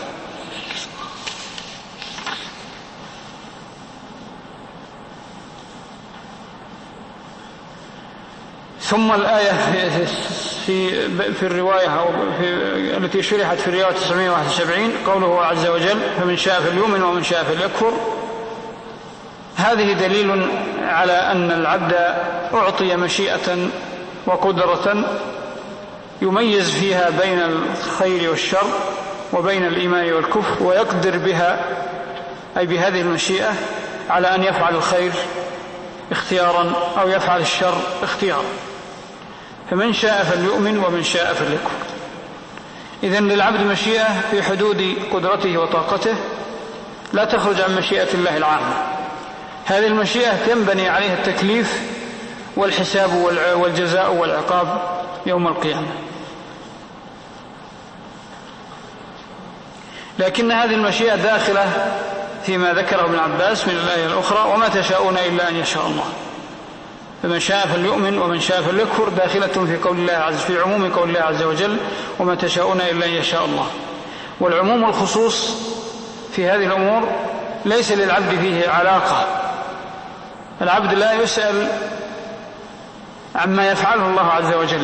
ثم الآية في في الرواية أو في التي شرحت في الرواية تسعمائة وواحد وسبعين قوله عز وجل: فمن شاء فليؤمن ومن شاء فليكفر. هذه دليل على أن العبد أعطي مشيئة وقدرة يميز فيها بين الخير والشر وبين الإيمان والكفر، ويقدر بها أي بهذه المشيئة على أن يفعل الخير اختيارا أو يفعل الشر اختيارا. فمن شاء فليؤمن ومن شاء فليكفر. إذن للعبد مشيئة في حدود قدرته وطاقته لا تخرج عن مشيئة الله العامة. هذه المشيئة تنبني عليها التكليف والحساب والجزاء والعقاب يوم القيامة. لكن هذه المشيئة داخلة فيما ذكره ابن عباس من الآية الأخرى: وما تشاءون إلا أن يشاء الله. فمن شاء فليؤمن ومن شاء فليكفر داخلة في قول الله عز في عموم قول الله عز وجل: وما تشاءون إلا أن يشاء الله. والعموم والخصوص في هذه الأمور ليس للعبد فيه علاقة. العبد لا يسأل عما يفعله الله عز وجل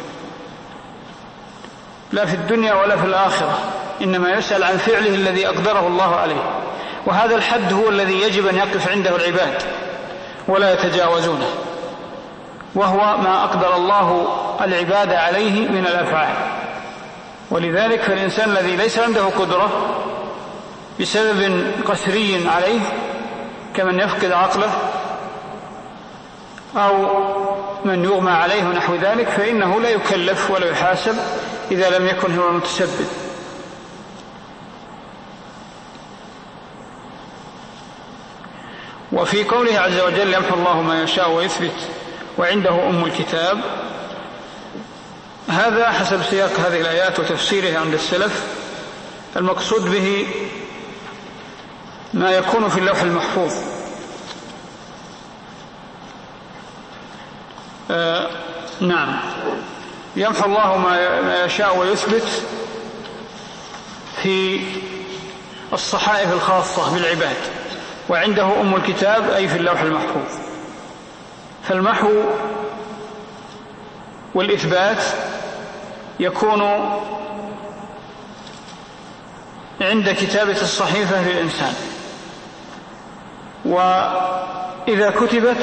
لا في الدنيا ولا في الآخرة، إنما يسأل عن فعله الذي أقدره الله عليه، وهذا الحد هو الذي يجب أن يقف عنده العباد ولا يتجاوزونه، وهو ما أقدر الله العباد عليه من الأفعال. ولذلك فالإنسان الذي ليس عنده قدرة بسبب قسري عليه كمن يفقد عقله أو من يغمى عليه نحو ذلك، فإنه لا يكلف ولا يحاسب إذا لم يكن هو المتسبب. وفي قوله عز وجل: يمحو الله ما يشاء ويثبت وعنده أم الكتاب، هذا حسب سياق هذه الآيات وتفسيرها عند السلف المقصود به ما يكون في اللوح المحفوظ. آه نعم، يمحو الله ما يشاء ويثبت في الصحائف الخاصة بالعباد، وعنده أم الكتاب أي في اللوح المحفوظ. فالمحو والإثبات يكون عند كتابة الصحيفة للإنسان، وإذا كتبت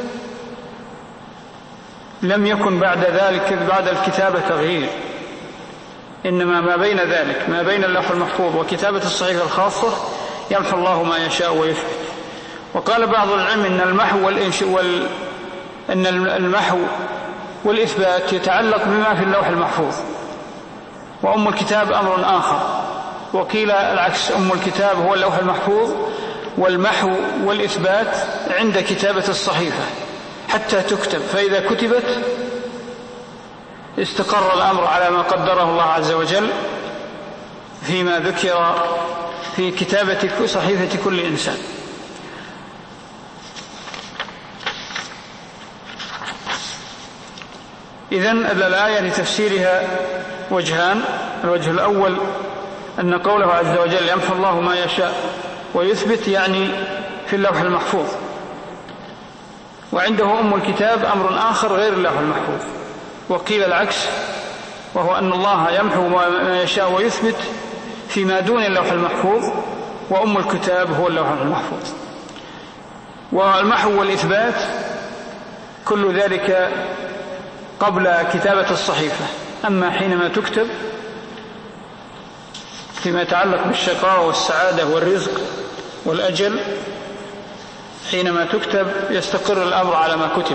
لم يكن بعد ذلك بعد الكتابة تغيير، إنما ما بين ذلك ما بين اللوح المحفوظ وكتابة الصحيفة الخاصة يمحو الله ما يشاء ويثبت. وقال بعض العلم إن المحو والإنش وال إن المحو والإثبات يتعلق بما في اللوح المحفوظ، وأم الكتاب أمر آخر. وقيل العكس، أم الكتاب هو اللوح المحفوظ، والمحو والإثبات عند كتابة الصحيفة حتى تكتب، فإذا كتبت استقر الأمر على ما قدره الله عز وجل فيما ذكر في كتابة صحيفة كل إنسان. إذن الآية لتفسيرها وجهان: الوجه الأول أن قوله عز وجل: يمحو الله ما يشاء ويثبت، يعني في اللوح المحفوظ، وعنده أم الكتاب أمر آخر غير اللوح المحفوظ. وقيل العكس، وهو أن الله يمحو ما يشاء ويثبت فيما دون اللوح المحفوظ، وأم الكتاب هو اللوح المحفوظ. والمحو والإثبات كل ذلك قبل كتابة الصحيفة. أما حينما تكتب فيما يتعلق بالشقاوة والسعادة والرزق والأجل، حينما تكتب يستقر الأمر على ما كتب.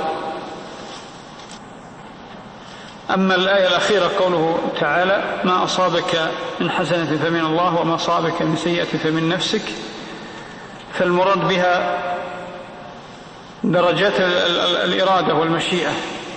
أما الآية الأخيرة قوله تعالى: ما أصابك من حسنة فمن الله وما أصابك من سيئة فمن نفسك، فالمراد بها درجات الإرادة والمشيئة.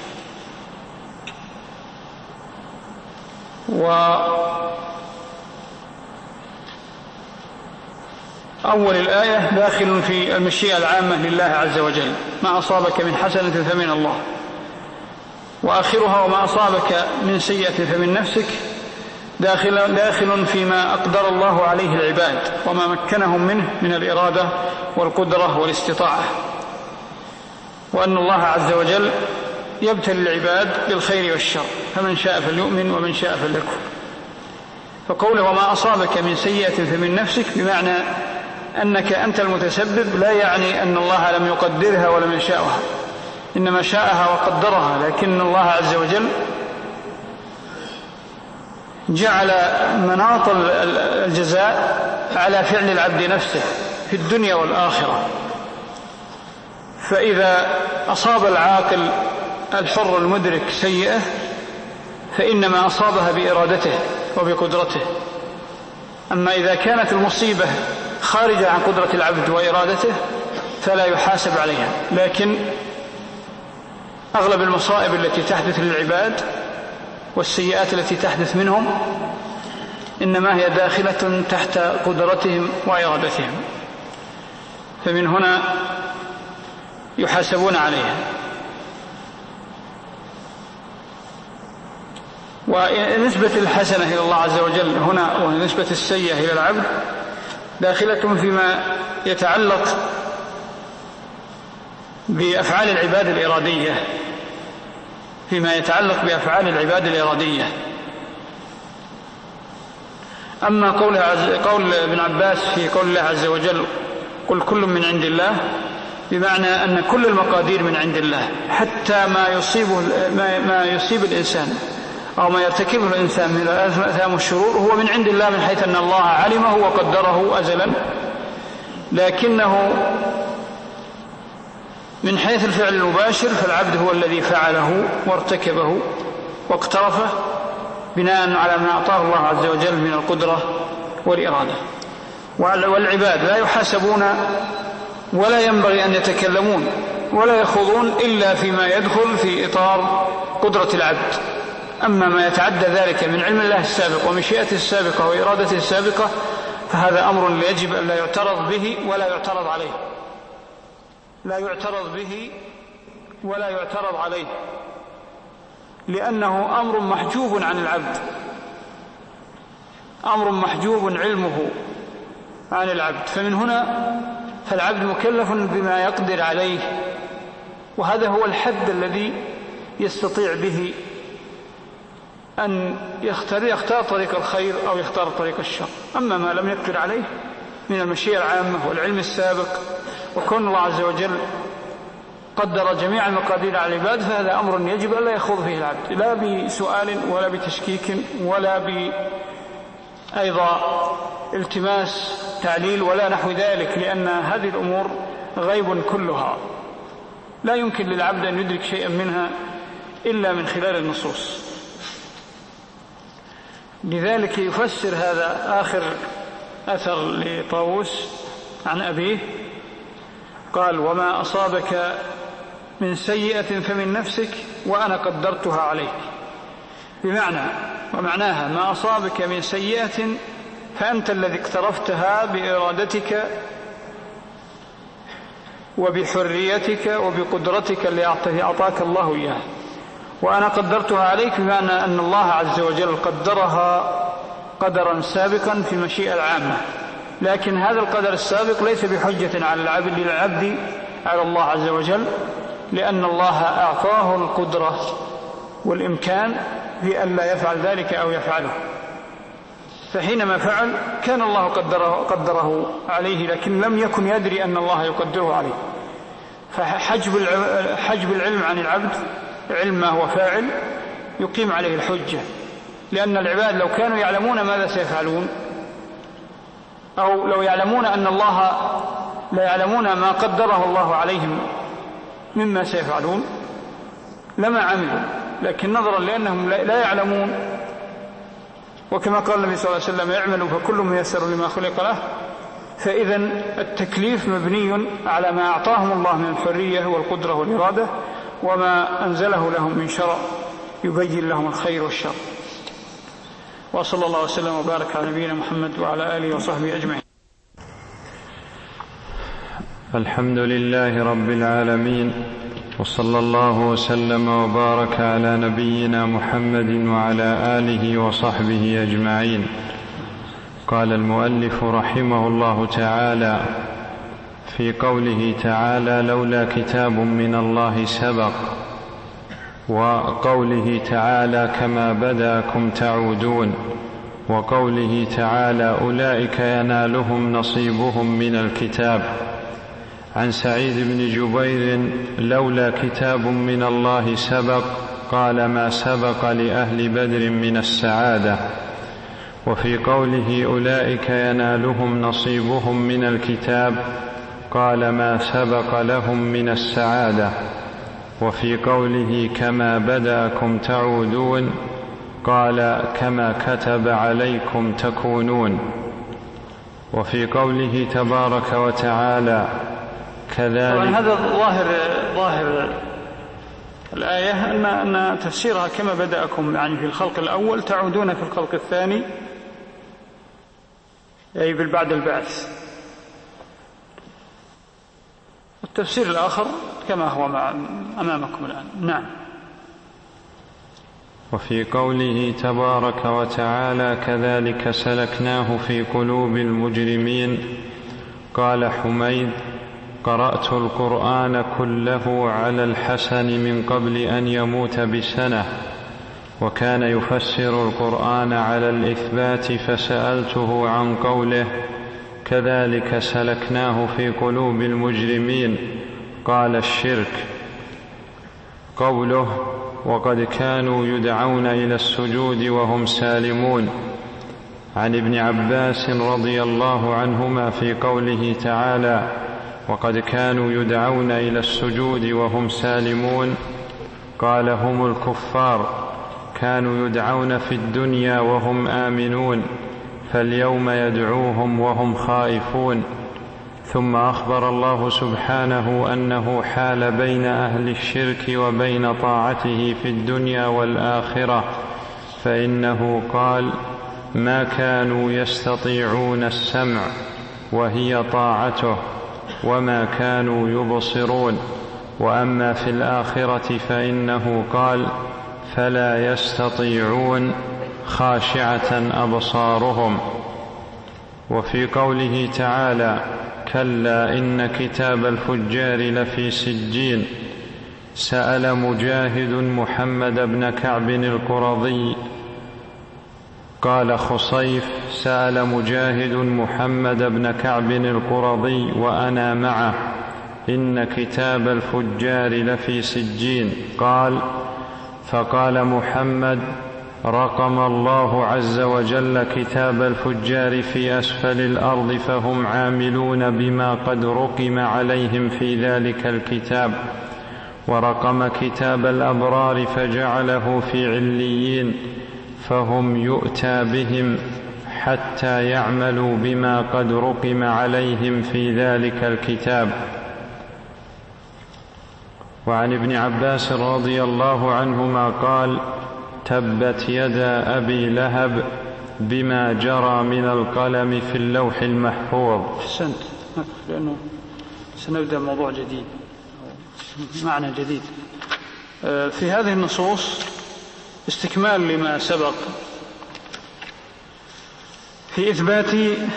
وأول الآية داخل في المشيئة العامة لله عز وجل: ما أصابك من حسنة فمن الله، وآخرها: وما أصابك من سيئة فمن نفسك، داخل, داخل فيما أقدر الله عليه العباد وما مكنهم منه من الإرادة والقدرة والاستطاعة، وأن الله عز وجل يبتلي العباد بالخير والشر، فمن شاء فليؤمن ومن شاء فليكفر. فقوله: وما أصابك من سيئة فمن نفسك، بمعنى أنك أنت المتسبب، لا يعني أن الله لم يقدرها ولم يشاءها، إنما شاءها وقدرها، لكن الله عز وجل جعل مناط الجزاء على فعل العبد نفسه، في الدنيا والآخرة. فإذا أصاب العاقل الحر المدرك سيئة فإنما أصابها بإرادته وبقدرته. أما إذا كانت المصيبة خارجة عن قدرة العبد وإرادته فلا يحاسب عليها. لكن أغلب المصائب التي تحدث للعباد والسيئات التي تحدث منهم إنما هي داخلة تحت قدرتهم وإرادتهم، فمن هنا يحاسبون عليها. ونسبة الحسنة إلى الله عز وجل هنا ونسبة السيئة إلى العبد داخلة فيما يتعلق بأفعال العباد الإرادية فيما يتعلق بأفعال العباد الإرادية. أما قول, قول ابن عباس في قول الله عز وجل قل كل من عند الله، بمعنى أن كل المقادير من عند الله، حتى ما يصيبه ما يصيب الإنسان أو ما يرتكبه الإنسان من الآثام والشرور هو من عند الله، من حيث أن الله علمه وقدره أزلا، لكنه من حيث الفعل المباشر فالعبد هو الذي فعله وارتكبه واقترفه بناء على ما أعطاه الله عز وجل من القدرة والإرادة. والعباد لا يحاسبون ولا ينبغي أن يتكلمون ولا يخوضون إلا فيما يدخل في إطار قدرة العبد. أما ما يتعدى ذلك من علم الله السابق ومشيئته السابقة وإرادته السابقة فهذا أمر يجب أن لا يعترض به ولا يعترض عليه لا يعترض به ولا يعترض عليه لأنه أمر محجوب عن العبد، أمر محجوب علمه عن العبد. فمن هنا فالعبد مكلف بما يقدر عليه، وهذا هو الحد الذي يستطيع به أن يختار, يختار طريق الخير أو يختار طريق الشر. أما ما لم يقدر عليه من المشيئة العامة والعلم السابق وكون الله عز وجل قدر جميع المقادير على العباد فهذا أمر يجب أن لا يخوض فيه العبد، لا بسؤال ولا بتشكيك ولا بأيضا التماس تعليل ولا نحو ذلك، لأن هذه الأمور غيب كلها لا يمكن للعبد أن يدرك شيئا منها إلا من خلال النصوص. لذلك يفسر هذا آخر أثر لطاووس عن أبيه قال وما أصابك من سيئة فمن نفسك وأنا قدرتها عليك، بمعنى ومعناها ما أصابك من سيئة فأنت الذي اقترفتها بإرادتك وبحريتك وبقدرتك اللي أعطاك الله إياها، وأنا قدرتها عليك بمعنى أن الله عز وجل قدرها قدرا سابقا في المشيئة العامة، لكن هذا القدر السابق ليس بحجة على العبد للعبد على الله عز وجل، لأن الله أعطاه القدرة والإمكان في أن لا يفعل ذلك أو يفعله، فحينما فعل كان الله قدره, قدره عليه لكن لم يكن يدري أن الله يقدره عليه. فحجب حجب العلم عن العبد علم ما هو فاعل يقيم عليه الحجة، لأن العباد لو كانوا يعلمون ماذا سيفعلون أو لو يعلمون أن الله لا يعلمون ما قدره الله عليهم مما سيفعلون لما عملوا، لكن نظرا لأنهم لا يعلمون، وكما قال النبي صلى الله عليه وسلم اعملوا فكل ميسر لما خلق له، فإذا التكليف مبني على ما أعطاهم الله من الحرية والقدرة والإرادة وما أنزله لهم من شرع يبين لهم الخير والشر. وصلى الله وسلم وبارك على نبينا محمد وعلى آله وصحبه أجمعين. الحمد لله رب العالمين، وصلى الله وسلم وبارك على نبينا محمد وعلى آله وصحبه أجمعين. قال المؤلف رحمه الله تعالى في قوله تعالى لولا كتاب من الله سبق، وقوله تعالى كما بدأكم تعودون، وقوله تعالى أولئك ينالهم نصيبهم من الكتاب. عن سعيد بن جبير لولا كتاب من الله سبق قال ما سبق لأهل بدر من السعادة. وفي قوله أولئك ينالهم نصيبهم من الكتاب قال ما سبق لهم من السعادة. وفي قوله كما بدأكم تعودون قال كما كتب عليكم تكونون. وفي قوله تبارك وتعالى كذلك. طبعا هذا ظاهر ظاهر الآية أن أن تفسيرها كما بدأكم يعني في الخلق الأول تعودون في الخلق الثاني أي بالبعد البعث. التفسير الآخر كما هو أمامكم الآن. نعم. وفي قوله تبارك وتعالى كذلك سلكناه في قلوب المجرمين قال حميد قرأت القرآن كله على الحسن من قبل أن يموت بسنة، وكان يفسر القرآن على الإثبات فسألته عن قوله كذلك سلكناه في قلوب المجرمين قال الشرك. قوله وقد كانوا يدعون إلى السجود وهم سالمون عن ابن عباس رضي الله عنهما في قوله تعالى وقد كانوا يدعون إلى السجود وهم سالمون قال هم الكفار كانوا يدعون في الدنيا وهم آمنون فاليوم يدعوهم وهم خائفون. ثم أخبر الله سبحانه أنه حال بين أهل الشرك وبين طاعته في الدنيا والآخرة، فإنه قال ما كانوا يستطيعون السمع وهي طاعته وما كانوا يبصرون. وأما في الآخرة فإنه قال فلا يستطيعون خاشعة أبصارهم. وفي قوله تعالى كلا إن كتاب الفجار لفي سجين سأل مجاهد محمد بن كعب القرظي قال خصيف سأل مجاهد محمد بن كعب القرظي وأنا معه إن كتاب الفجار لفي سجين قال فقال محمد رقم الله عز وجل كتاب الفجار في أسفل الأرض فهم عاملون بما قد رقم عليهم في ذلك الكتاب، ورقم كتاب الأبرار فجعله في عليين فهم يؤتى بهم حتى يعملوا بما قد رقم عليهم في ذلك الكتاب. وعن ابن عباس رضي الله عنهما قال تبت يدا أبي لهب بما جرى من القلم في اللوح المحفوظ. أحسنت، لأنه سنبدأ موضوع جديد معنى جديد في هذه النصوص استكمال لما سبق في إثبات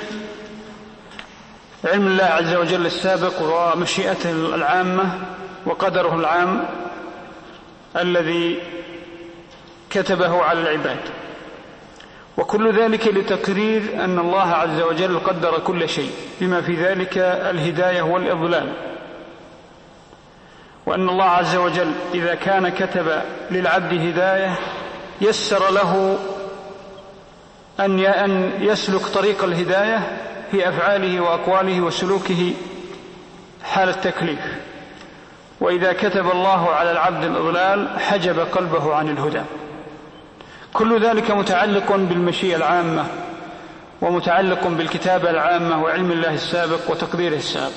علم الله عز وجل السابق ومشيئته العامة وقدره العام الذي كتبه على العباد، وكل ذلك لتقرير أن الله عز وجل قدر كل شيء بما في ذلك الهداية والإضلال، وأن الله عز وجل إذا كان كتب للعبد هداية يسر له أن يسلك طريق الهداية في أفعاله وأقواله وسلوكه حال التكليف، وإذا كتب الله على العبد الإضلال حجب قلبه عن الهدى. كل ذلك متعلق بالمشيئة العامة ومتعلق بالكتابة العامة وعلم الله السابق وتقديره السابق،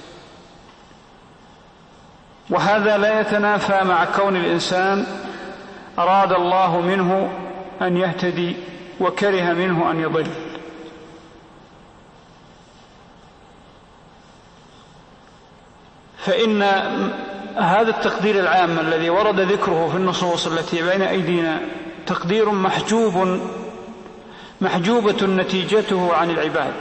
وهذا لا يتنافى مع كون الإنسان أراد الله منه أن يهتدي وكره منه أن يضل. فإن هذا التقدير العام الذي ورد ذكره في النصوص التي بين أيدينا تقدير محجوب محجوبة نتيجته عن العباد،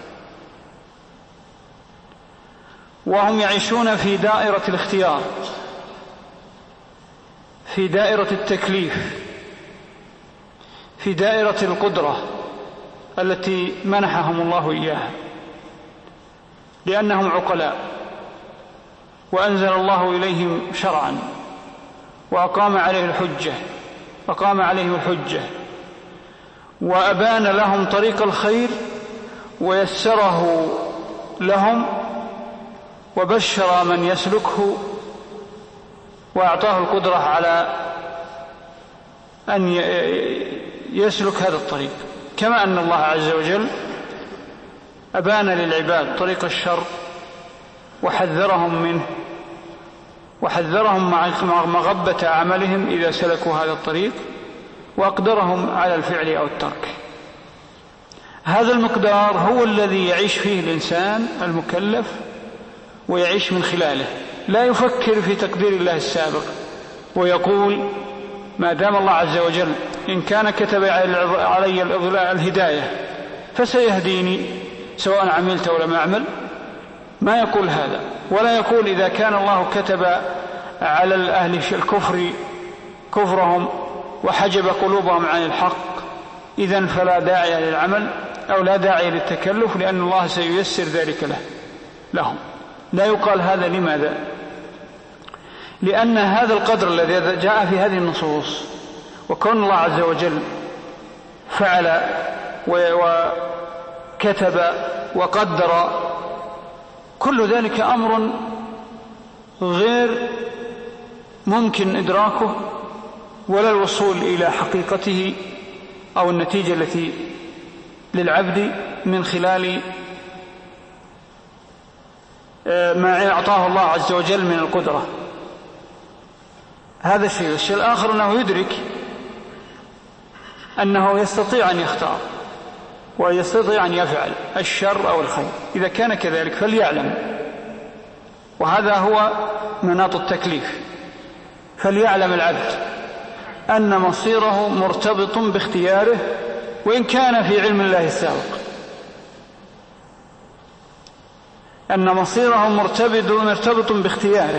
وهم يعيشون في دائرة الاختيار، في دائرة التكليف، في دائرة القدرة التي منحهم الله إياها لأنهم عقلاء، وأنزل الله إليهم شرعا وأقام عليه الحجة أقام عليهم الحجة وأبان لهم طريق الخير ويسره لهم وبشر من يسلكه وأعطاه القدرة على أن يسلك هذا الطريق، كما أن الله عز وجل أبان للعباد طريق الشر وحذرهم منه وحذرهم مع مغبة عملهم إذا سلكوا هذا الطريق وأقدرهم على الفعل أو الترك. هذا المقدار هو الذي يعيش فيه الإنسان المكلف ويعيش من خلاله، لا يفكر في تقدير الله السابق ويقول ما دام الله عز وجل إن كان كتب علي الهداية فسيهديني سواء عملت ولا ما أعمل. ما يقول هذا، ولا يقول إذا كان الله كتب على الأهل الكفر كفرهم وحجب قلوبهم عن الحق إذن فلا داعي للعمل أو لا داعي للتكلف لأن الله سييسر ذلك له لهم. لا يقال هذا. لماذا؟ لأن هذا القدر الذي جاء في هذه النصوص وكون الله عز وجل فعل وكتب وقدر كل ذلك أمر غير ممكن إدراكه ولا الوصول إلى حقيقته أو النتيجة التي للعبد من خلال ما أعطاه الله عز وجل من القدرة. هذا الشيء. الشيء الآخر أنه يدرك أنه يستطيع أن يختار ويستطيع أن يفعل الشر أو الخير. إذا كان كذلك فليعلم، وهذا هو مناط التكليف، فليعلم العبد أن مصيره مرتبط باختياره وإن كان في علم الله السابق، أن مصيره مرتبط مرتبط باختياره.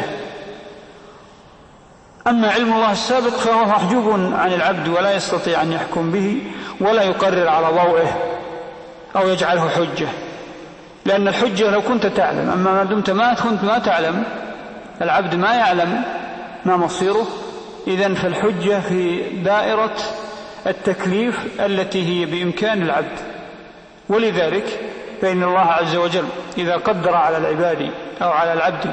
أما علم الله السابق فهو محجوب عن العبد ولا يستطيع أن يحكم به ولا يقرر على ضوئه أو يجعله حجة، لأن الحجة لو كنت تعلم، أما ما دمت ما كنت ما تعلم، العبد ما يعلم ما مصيره، إذن فالحجة في دائرة التكليف التي هي بإمكان العبد. ولذلك فإن الله عز وجل إذا قدر على العباد أو على العبد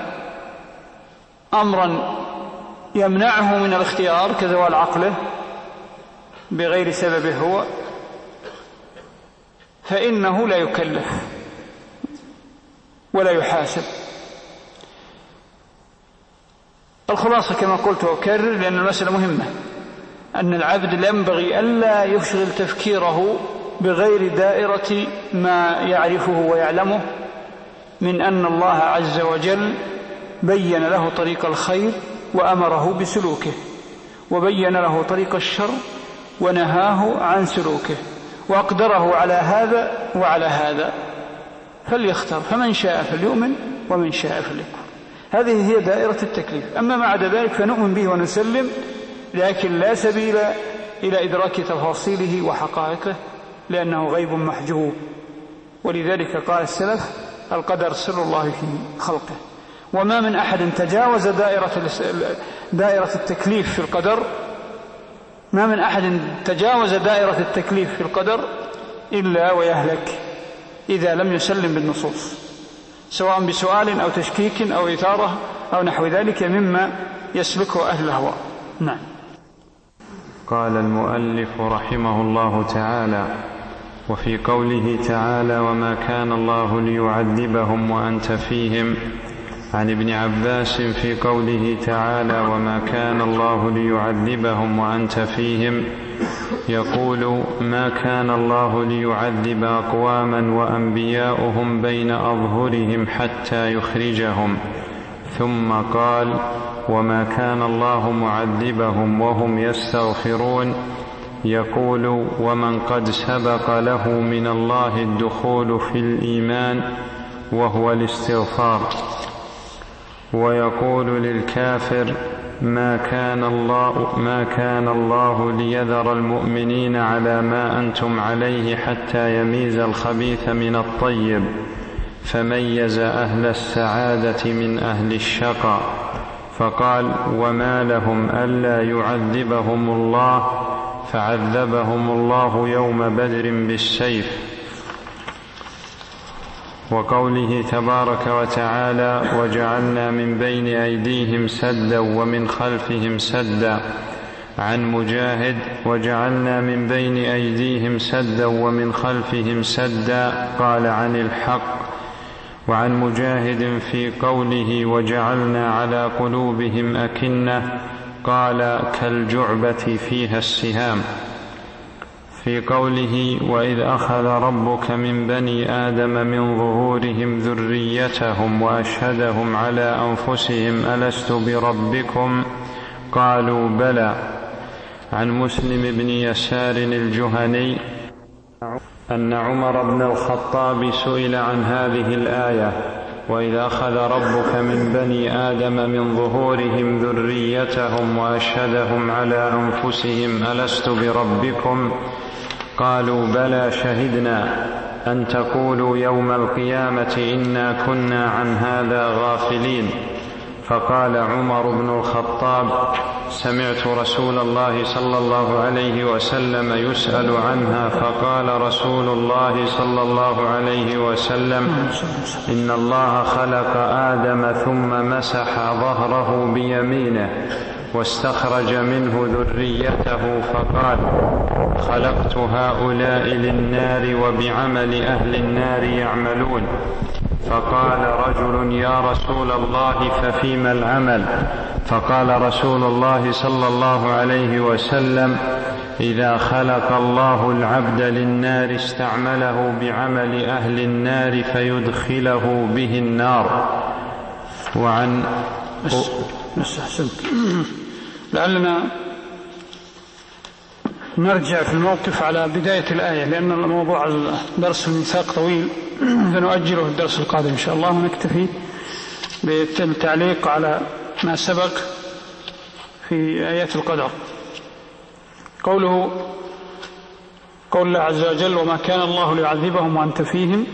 أمرا يمنعه من الاختيار كزوال عقله بغير سببه هو، فإنه لا يكلف ولا يحاسب. الخلاصة كما قلت وأكرر لأن المسألة مهمة، أن العبد لا ينبغي ألا يشغل تفكيره بغير دائرة ما يعرفه ويعلمه من أن الله عز وجل بين له طريق الخير وأمره بسلوكه، وبين له طريق الشر ونهاه عن سلوكه، وأقدره على هذا وعلى هذا، فليختار، فمن شاء فليؤمن ومن شاء فليكفر. هذه هي دائرة التكليف. أما ما عدا ذلك فنؤمن به ونسلم، لكن لا سبيل إلى إدراك تفاصيله وحقائقه لأنه غيب محجوب. ولذلك قال السلف: القدر سر الله في خلقه. وما من أحد تجاوز دائرة دائرة التكليف في القدر ما من أحد تجاوز دائرة التكليف في القدر إلا ويهلك إذا لم يسلم بالنصوص، سواء بسؤال أو تشكيك أو إثارة أو نحو ذلك مما يسلكه أهل الهوى. نعم. قال المؤلف رحمه الله تعالى: وفي قوله تعالى: وما كان الله ليعذبهم وأنت فيهم، عن ابن عباس في قوله تعالى: وما كان الله ليعذبهم وأنت فيهم، يقول: ما كان الله ليعذب أقواما وأنبياؤهم بين أظهرهم حتى يخرجهم. ثم قال: وما كان الله معذبهم وهم يستغفرون، يقول: ومن قد سبق له من الله الدخول في الإيمان وهو الاستغفار. ويقول للكافر: ما كان الله ما كان الله ليذر المؤمنين على ما أنتم عليه حتى يميز الخبيث من الطيب، فميز أهل السعادة من أهل الشقاء، فقال: وما لهم ألا يعذبهم الله، فعذبهم الله يوم بدر بالسيف. وقوله تبارك وتعالى وجعلنا من بين أيديهم سدا ومن خلفهم سدا. عن مجاهد وجعلنا من بين أيديهم سدا ومن خلفهم سدا قال عن الحق. وعن مجاهد في قوله وجعلنا على قلوبهم أكنة قال كالجعبة فيها السهام. في قوله وإذ أخذ ربك من بني آدم من ظهورهم ذريتهم وأشهدهم على أنفسهم ألست بربكم قالوا بلى. عن مسلم بن يسار الجهني أن عمر بن الخطاب سئل عن هذه الآية وإذ أخذ ربك من بني آدم من ظهورهم ذريتهم وأشهدهم على أنفسهم ألست بربكم قالوا بلى شهدنا أن تقولوا يوم القيامة إنا كنا عن هذا غافلين. فقال عمر بن الخطاب سمعت رسول الله صلى الله عليه وسلم يسأل عنها فقال رسول الله صلى الله عليه وسلم إن الله خلق آدم ثم مسح ظهره بيمينه واستخرج منه ذريته فقال خلقت هؤلاء للنار وبعمل أهل النار يعملون. فقال رجل يا رسول الله ففيما العمل؟ فقال رسول الله صلى الله عليه وسلم إذا خلق الله العبد للنار استعمله بعمل أهل النار فيدخله به النار. وعن بس بس أحسنت. لعلنا نرجع في الموقف على بداية الآية لأن الموضوع درس الميثاق طويل فنؤجله الدرس القادم إن شاء الله ونكتفي بالتعليق على ما سبق في آيات القدر. قوله قول الله عز وجل وما كان الله ليعذبهم وأنت فيهم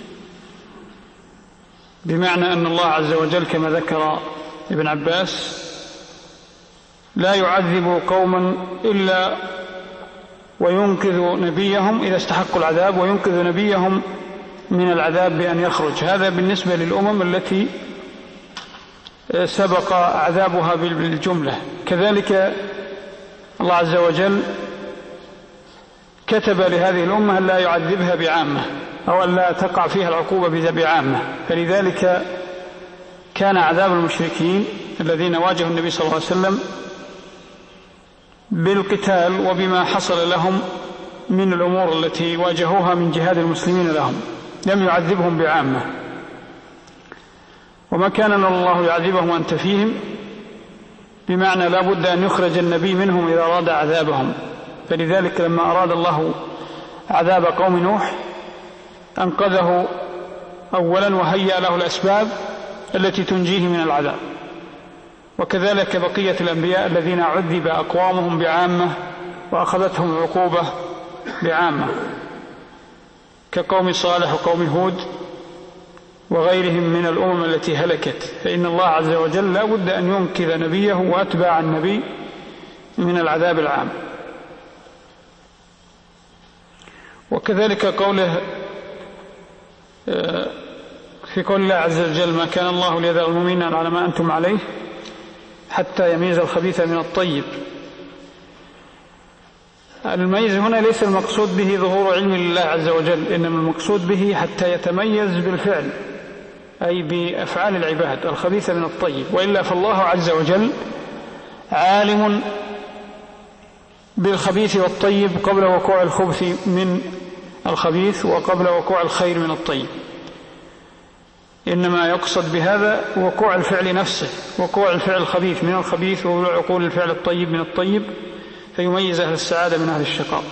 بمعنى أن الله عز وجل كما ذكر ابن عباس لا يعذب قوما إلا وينقذ نبيهم إذا استحقوا العذاب وينقذ نبيهم من العذاب بأن يخرج. هذا بالنسبة للأمم التي سبق عذابها بالجملة. كذلك الله عز وجل كتب لهذه الأمة أن لا يعذبها بعامة أو أن لا تقع فيها العقوبة بعامة. فلذلك كان عذاب المشركين الذين واجهوا النبي صلى الله عليه وسلم بالقتال وبما حصل لهم من الأمور التي واجهوها من جهاد المسلمين لهم لم يعذبهم بعامة. وما كان الله يعذبهم وأنت فيهم بمعنى لا بد أن يخرج النبي منهم إذا أراد عذابهم. فلذلك لما أراد الله عذاب قوم نوح أنقذه أولا وهيأ له الأسباب التي تنجيه من العذاب. وكذلك بقية الأنبياء الذين عذب أقوامهم بعامة وأخذتهم العقوبة بعامة كقوم صالح وقوم هود وغيرهم من الأمم التي هلكت. فإن الله عز وجل لا بد أن ينقذ نبيه وأتباع النبي من العذاب العام. وكذلك قوله في قول الله عز وجل ما كان الله ليذر المؤمنين على ما أنتم عليه حتى يميز الخبيث من الطيب. الميز هنا ليس المقصود به ظهور علم الله عز وجل إنما المقصود به حتى يتميز بالفعل أي بأفعال العباد الخبيث من الطيب. وإلا فالله عز وجل عالم بالخبيث والطيب قبل وقوع الخبث من الخبيث وقبل وقوع الخير من الطيب. إنما يقصد بهذا وقوع الفعل نفسه وقوع الفعل الخبيث من الخبيث ووقوع الفعل الطيب من الطيب فيميز أهل السعادة من أهل الشقاء.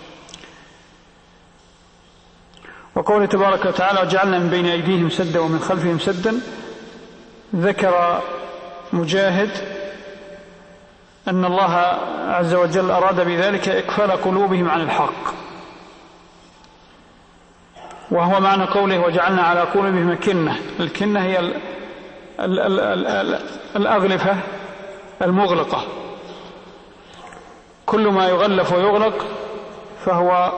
وقوله تبارك وتعالى وجعلنا من بين أيديهم سدا ومن خلفهم سدا ذكر مجاهد أن الله عز وجل أراد بذلك إقفال قلوبهم عن الحق وهو معنى قوله وجعلنا على قلوبهم أكنة. الكنة هي ال ال ال ال الأغلفة المغلقة كل ما يغلف ويغلق فهو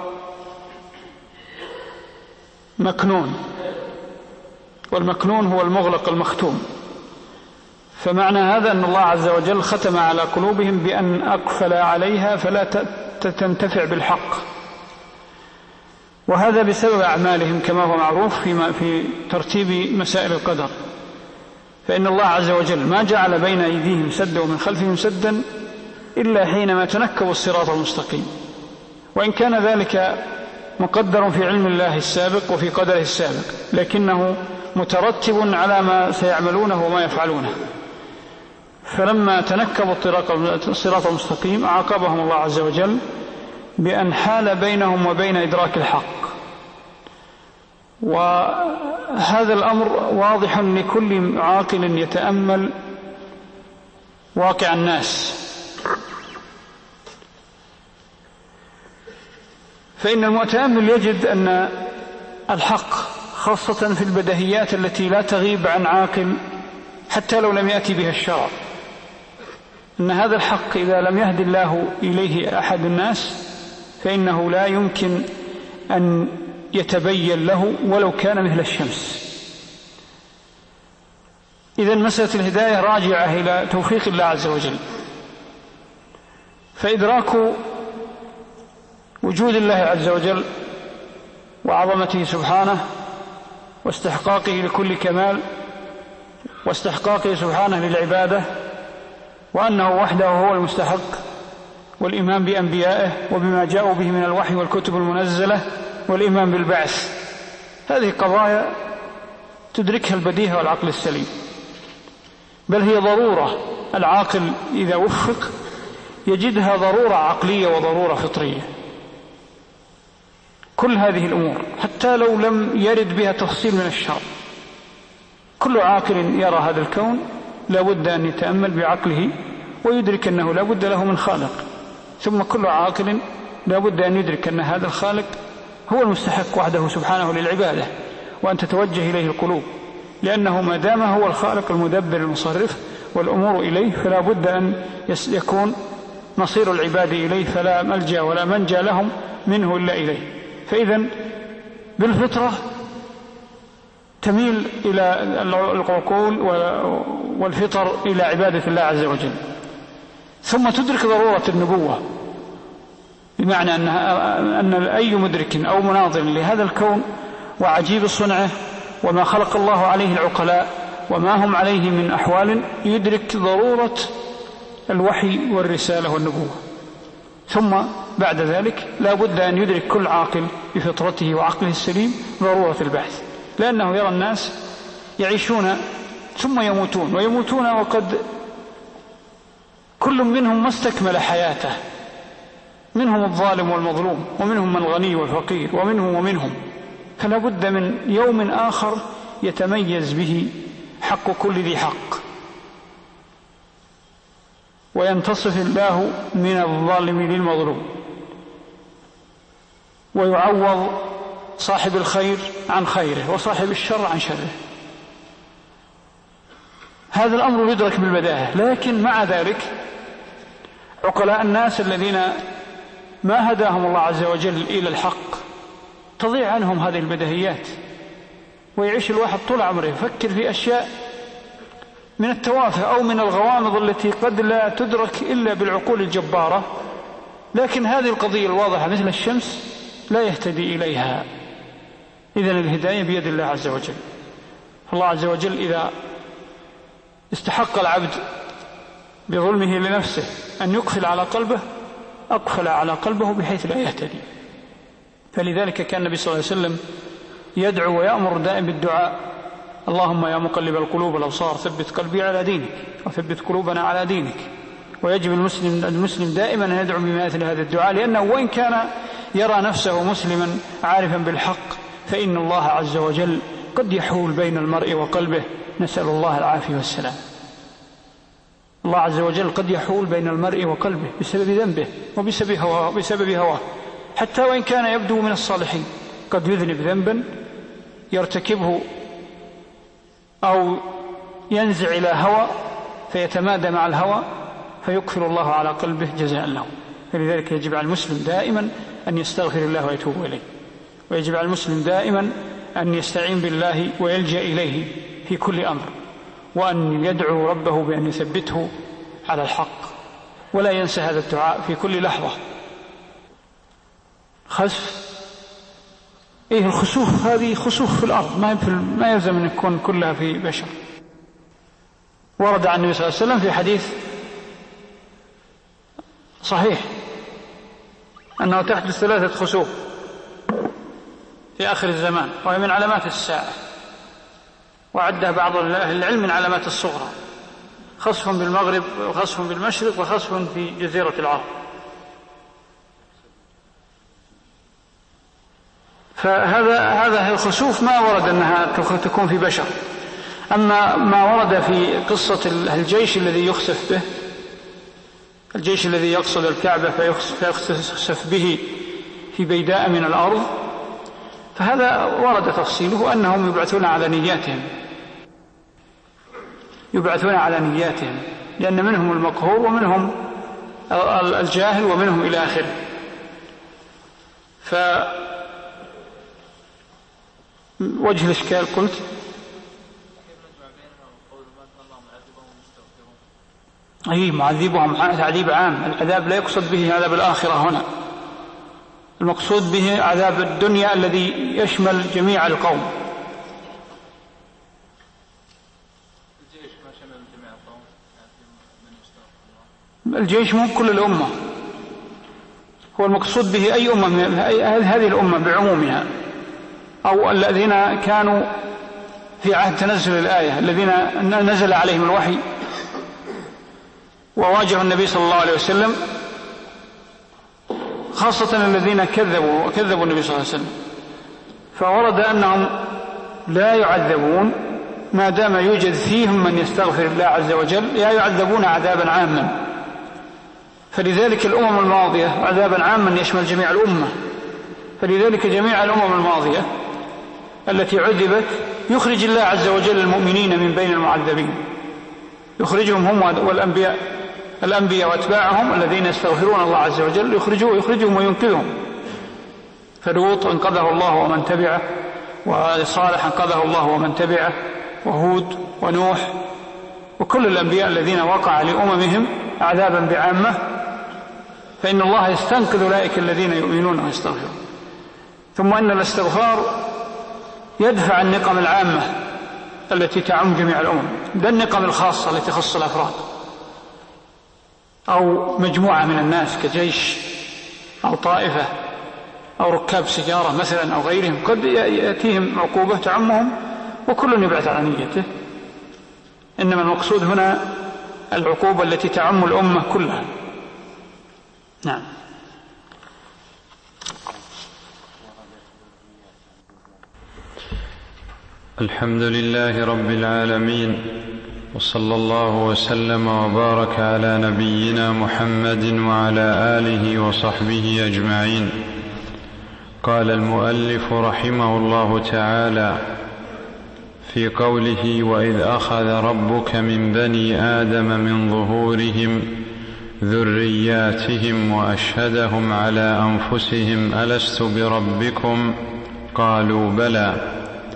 مكنون، والمكنون هو المغلق المختوم. فمعنى هذا أن الله عز وجل ختم على قلوبهم بأن أقفل عليها فلا تنتفع بالحق، وهذا بسبب أعمالهم كما هو معروف فيما في ترتيب مسائل القدر. فإن الله عز وجل ما جعل بين أيديهم سدا ومن خلفهم سدا إلا حينما تنكبوا الصراط المستقيم، وإن كان ذلك مقدر في علم الله السابق وفي قدره السابق، لكنه مترتب على ما سيعملونه وما يفعلونه. فلما تنكبوا الصراط المستقيم عاقبهم الله عز وجل بأن حال بينهم وبين إدراك الحق. وهذا الأمر واضح لكل عاقل يتأمل واقع الناس، فإن المتأمل يجد أن الحق خاصة في البديهيات التي لا تغيب عن عاقل حتى لو لم يأتي بها الشرع، أن هذا الحق إذا لم يهد الله إليه أحد الناس فإنه لا يمكن أن يتبين له ولو كان مثل الشمس. إذن مسألة الهداية راجعة إلى توفيق الله عز وجل، فإدراك وجود الله عز وجل وعظمته سبحانه واستحقاقه لكل كمال واستحقاقه سبحانه للعبادة، وأنه وحده هو المستحق، والإيمان بأنبيائه وبما جاءوا به من الوحي والكتب المنزلة، والإيمان بالبعث، هذه قضايا تدركها البديهة والعقل السليم، بل هي ضرورة. العاقل إذا وفق يجدها ضرورة عقلية وضرورة فطرية. كل هذه الأمور حتى لو لم يرد بها تفصيل من الشرع، كل عاقل يرى هذا الكون لا بد أن يتأمل بعقله ويدرك أنه لا بد له من خالق، ثم كل عاقل لا بد أن يدرك أن هذا الخالق هو المستحق وحده سبحانه للعبادة، وأن تتوجه إليه القلوب، لأنه ما دام هو الخالق المدبر المصرف والأمور إليه فلا بد أن يكون مصير العباد إليه، فلا ملجأ ولا منجا لهم منه إلا إليه. فإذن بالفطرة تميل إلى العقول والفطر إلى عبادة الله عز وجل، ثم تدرك ضرورة النبوة، بمعنى أن, أن أي مدرك أو مناظر لهذا الكون وعجيب صنعه وما خلق الله عليه العقلاء وما هم عليه من أحوال يدرك ضرورة الوحي والرسالة والنبوة. ثم بعد ذلك لا بد أن يدرك كل عاقل بفطرته وعقله السليم ضرورة البعث، لأنه يرى الناس يعيشون ثم يموتون، ويموتون وقد كل منهم ما استكمل حياته، منهم الظالم والمظلوم، ومنهم من الغني والفقير، ومنهم ومنهم، فلا بد من يوم آخر يتميز به حق كل ذي حق، وينتصف الله من الظالم للمظلوم، ويعوض صاحب الخير عن خيره وصاحب الشر عن شره. هذا الأمر يدرك بالبداهة، لكن مع ذلك عقلاء الناس الذين ما هداهم الله عز وجل إلى الحق تضيع عنهم هذه البديهيات، ويعيش الواحد طول عمره يفكر في أشياء من التوافه أو من الغوامض التي قد لا تدرك إلا بالعقول الجبارة، لكن هذه القضية الواضحة مثل الشمس لا يهتدي إليها. إذن الهداية بيد الله عز وجل. الله عز وجل إذا استحق العبد بظلمه لنفسه أن يقفل على قلبه أقفل على قلبه بحيث لا يهتدي. فلذلك كان النبي صلى الله عليه وسلم يدعو ويأمر دائم بالدعاء: اللهم يا مقلب القلوب والأبصار ثبت قلبي على دينك وثبت قلوبنا على دينك. ويجب المسلم المسلم دائما أن يدعو بمثل هذا الدعاء، لأنه وإن كان يرى نفسه مسلما عارفا بالحق فإن الله عز وجل قد يحول بين المرء وقلبه، نسأل الله العافية والسلام. الله عز وجل قد يحول بين المرء وقلبه بسبب ذنبه وبسبب هواه, بسبب هواه حتى وإن كان يبدو من الصالحين، قد يذنب ذنبا يرتكبه أو ينزع إلى هوى فيتمادى مع الهوى فيقفل الله على قلبه جزاء له. فلذلك يجب على المسلم دائما أن يستغفر الله ويتوب إليه، ويجب على المسلم دائما أن يستعين بالله ويلجأ إليه في كل أمر، وأن يدعو ربه بأن يثبته على الحق، ولا ينسى هذا الدعاء في كل لحظة. خسف إيه الخسوف؟ هذه خسوف في الأرض، ما ما يلزم أن يكون كلها في بشر. ورد عن النبي صلى الله عليه وسلم في حديث صحيح أنه تحدث ثلاثة خسوف في آخر الزمان، وهي من علامات الساعة، وعدها بعض أهل العلم من علامات الصغرى: خسف بالمغرب وخسف بالمشرق وخسف في جزيرة العرب. فهذا هذا الخسوف ما ورد أنها تكون في بشر. أما ما ورد في قصة الجيش الذي يخسف به، الجيش الذي يقصد الكعبة فيخسف به في بيداء من الأرض، فهذا ورد تفصيله أنهم يبعثون على نياتهم، يبعثون على نياتهم، لأن منهم المقهور ومنهم الجاهل ومنهم إلى آخره. فوجه الإشكال قلت أي معذبهم تعذيب عام، العذاب لا يقصد به عذاب الآخرة هنا، المقصود به عذاب الدنيا الذي يشمل جميع القوم. الجيش مو كل الأمة، هو المقصود به أي أمة من هذه الأمة بعمومها، أو الذين كانوا في عهد تنزل الآية، الذين نزل عليهم الوحي وواجهوا النبي صلى الله عليه وسلم، خاصة الذين كذبوا وكذبوا النبي صلى الله عليه وسلم. فورد أنهم لا يعذبون ما دام يوجد فيهم من يستغفر الله عز وجل، لا يعذبون عذابا عاما. فلذلك الأمم الماضية عذابا عاما يشمل جميع الأمة، فلذلك جميع الأمم الماضية التي عذبت يخرج الله عز وجل المؤمنين من بين المعذبين، يخرجهم هم والأنبياء الأنبياء واتباعهم الذين يستغفرون الله عز وجل، يخرجوا يخرجهم وينقذهم. فلوط انقذه الله ومن تبعه، وصالح انقذه الله ومن تبعه، وهود ونوح وكل الأنبياء الذين وقع لأممهم عذابا بعامة، فإن الله يستنقذ أولئك الذين يؤمنون ويستغفرون. ثم أن الاستغفار يدفع النقم العامة التي تعم جميع الأمم، ده النقم الخاصة التي تخص الأفراد أو مجموعة من الناس كجيش أو طائفة أو ركاب سيارة مثلا أو غيرهم، قد يأتيهم عقوبة تعمهم وكل يبعث على نيته. إنما المقصود هنا العقوبة التي تعم الأمة كلها. نعم. الحمد لله رب العالمين، وصلى الله وسلم وبارك على نبينا محمد وعلى آله وصحبه أجمعين. قال المؤلف رحمه الله تعالى في قوله: وإذ أخذ ربك من بني آدم من ظهورهم ذرياتهم وأشهدهم على أنفسهم ألست بربكم قالوا بلى.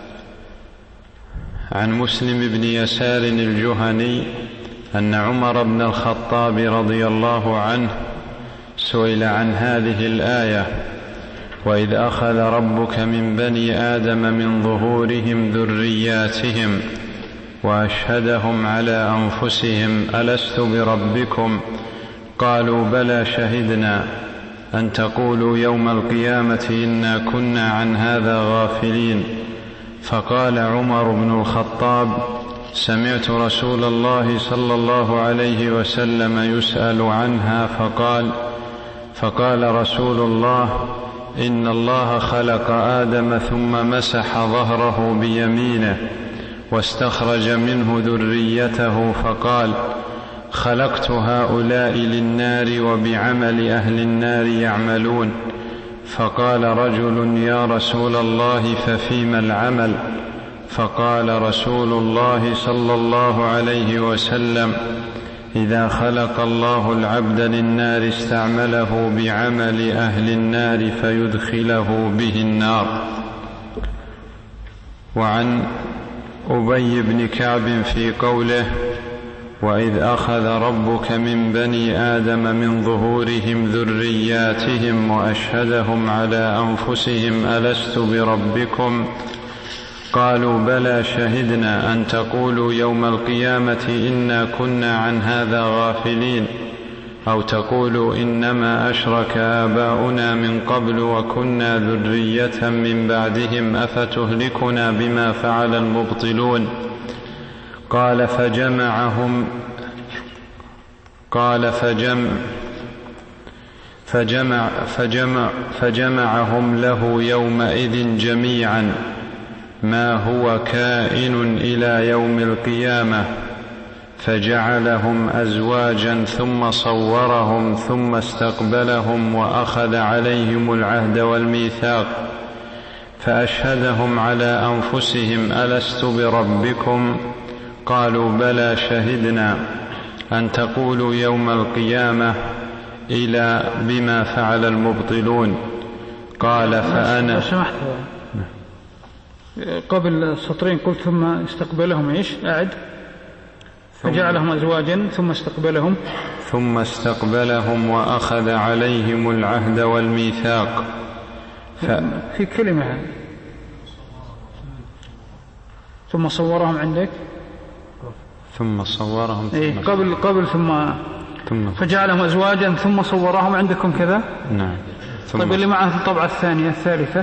عن مسلم بن يسار الجهني أن عمر بن الخطاب رضي الله عنه سئل عن هذه الآية: وإذ أخذ ربك من بني آدم من ظهورهم ذرياتهم وأشهدهم على أنفسهم ألست بربكم قالوا بلى شهدنا أن تقولوا يوم القيامة إنا كنا عن هذا غافلين. فقال عمر بن الخطاب: سمعت رسول الله صلى الله عليه وسلم يسأل عنها فقال فقال رسول الله: إن الله خلق آدم ثم مسح ظهره بيمينه واستخرج منه ذريته فقال: خلقت هؤلاء للنار وبعمل أهل النار يعملون. فقال رجل: يا رسول الله ففيما العمل؟ فقال رسول الله صلى الله عليه وسلم: إذا خلق الله العبد للنار استعمله بعمل أهل النار فيدخله به النار. وعن أبي بن كعب في قوله: وإذ أخذ ربك من بني آدم من ظهورهم ذرياتهم وأشهدهم على أنفسهم ألست بربكم قالوا بلى شهدنا أن تقولوا يوم القيامة إنا كنا عن هذا غافلين أو تقولوا إنما أشرك آباؤنا من قبل وكنا ذرية من بعدهم أفتهلكنا بما فعل المبطلون. قال فجمعهم قال فجمع فجمع فجمع فجمعهم له يومئذ جميعا ما هو كائن إلى يوم القيامة، فجعلهم أزواجا ثم صورهم ثم استقبلهم وأخذ عليهم العهد والميثاق فأشهدهم على أنفسهم ألست بربكم قالوا بلى شهدنا أن تقولوا يوم القيامة إلى بما فعل المبطلون. قال فأنا سمحت قبل السطرين قلت ثم استقبلهم ايش؟ أعد. فجعلهم أزواجا ثم استقبلهم ثم استقبلهم وأخذ عليهم العهد والميثاق. ف... في كلمة ثم صورهم عندك ثم صورهم ثم إيه قبل قبل ثم, ثم فجعلهم أزواجا ثم صورهم عندكم كذا. نعم. ثم طيب اللي معه الطبعة الثانية الثالثة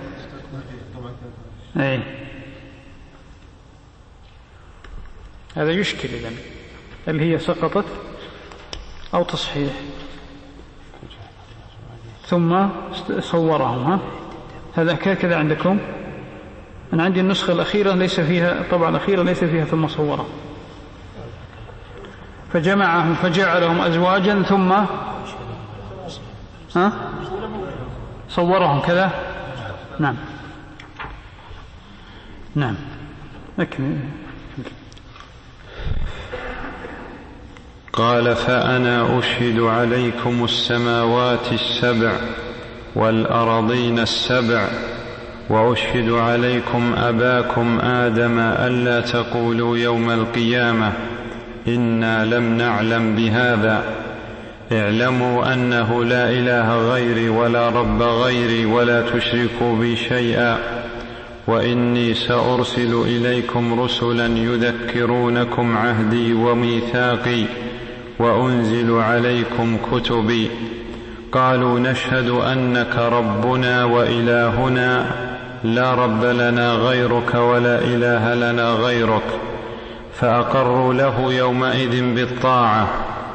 ايه هذا يشكل إذن اللي هي سقطت أو تصحيح ثم صورهم. ها هذا كذا عندكم. أنا عندي النسخة الأخيرة ليس فيها الطبعة الأخيرة ليس فيها ثم صورهم. فجمعهم فجعلهم أزواجا ثم ها صورهم كذا. نعم نعم أكمل. قال فأنا أشهد عليكم السماوات السبع والأرضين السبع وأشهد عليكم أباكم آدم ألا تقولوا يوم القيامة إنا لم نعلم بهذا اعلموا أنه لا إله غيري ولا رب غيري ولا تشركوا بي شيئا وإني سأرسل إليكم رسلا يذكرونكم عهدي وميثاقي وأنزل عليكم كتبي. قالوا نشهد أنك ربنا وإلهنا لا رب لنا غيرك ولا إله لنا غيرك. فأقروا له يومئذ بالطاعة.